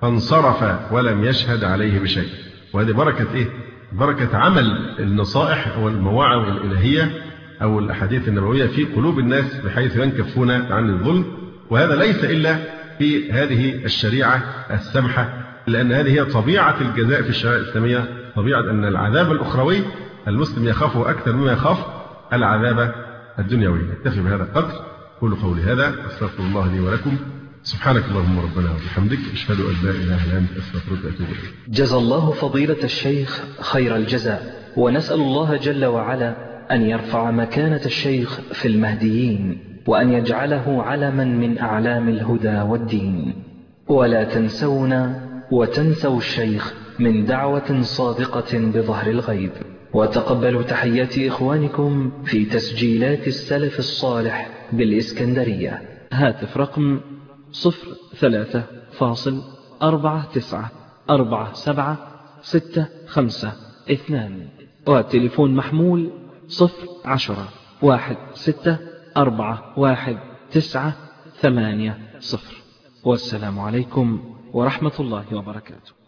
فانصرف ولم يشهد عليه بشيء. وهذه بركة إيه؟ بركة عمل النصائح والمواعظ الإلهية أو الأحاديث النبوية في قلوب الناس بحيث ينكفون عن الظلم. وهذا ليس إلا في هذه الشريعة السمحة، لأن هذه هي طبيعة الجزاء في الشريعة الإسلامية، طبيعة أن العذاب الأخروي المسلم يخافه أكثر مما يخاف العذاب الدنيوي. نكتفي بهذا القدر. قولوا قولي هذا، أستغفر الله لي ولكم. سبحانك اللهم ربنا وبحمدك، أشهد أن لا إله إلا أنت، أستغفرك وأتوب إليك. جزا الله فضيلة الشيخ خير الجزاء، ونسأل الله جل وعلا أن يرفع مكانة الشيخ في المهديين، وأن يجعله علما من أعلام الهدى والدين. ولا تنسونا وتنسوا الشيخ من دعوة صادقة بظهر الغيب. وتقبلوا تحيات إخوانكم في تسجيلات السلف الصالح بالإسكندرية. هاتف رقم صفر ثلاثة فاصل أربعة تسعة أربعة سبعة ستة خمسة اثنان، والتليفون محمول صفر عشرة واحد ستة أربعة واحد تسعة ثمانية صفر. والسلام عليكم ورحمة الله وبركاته.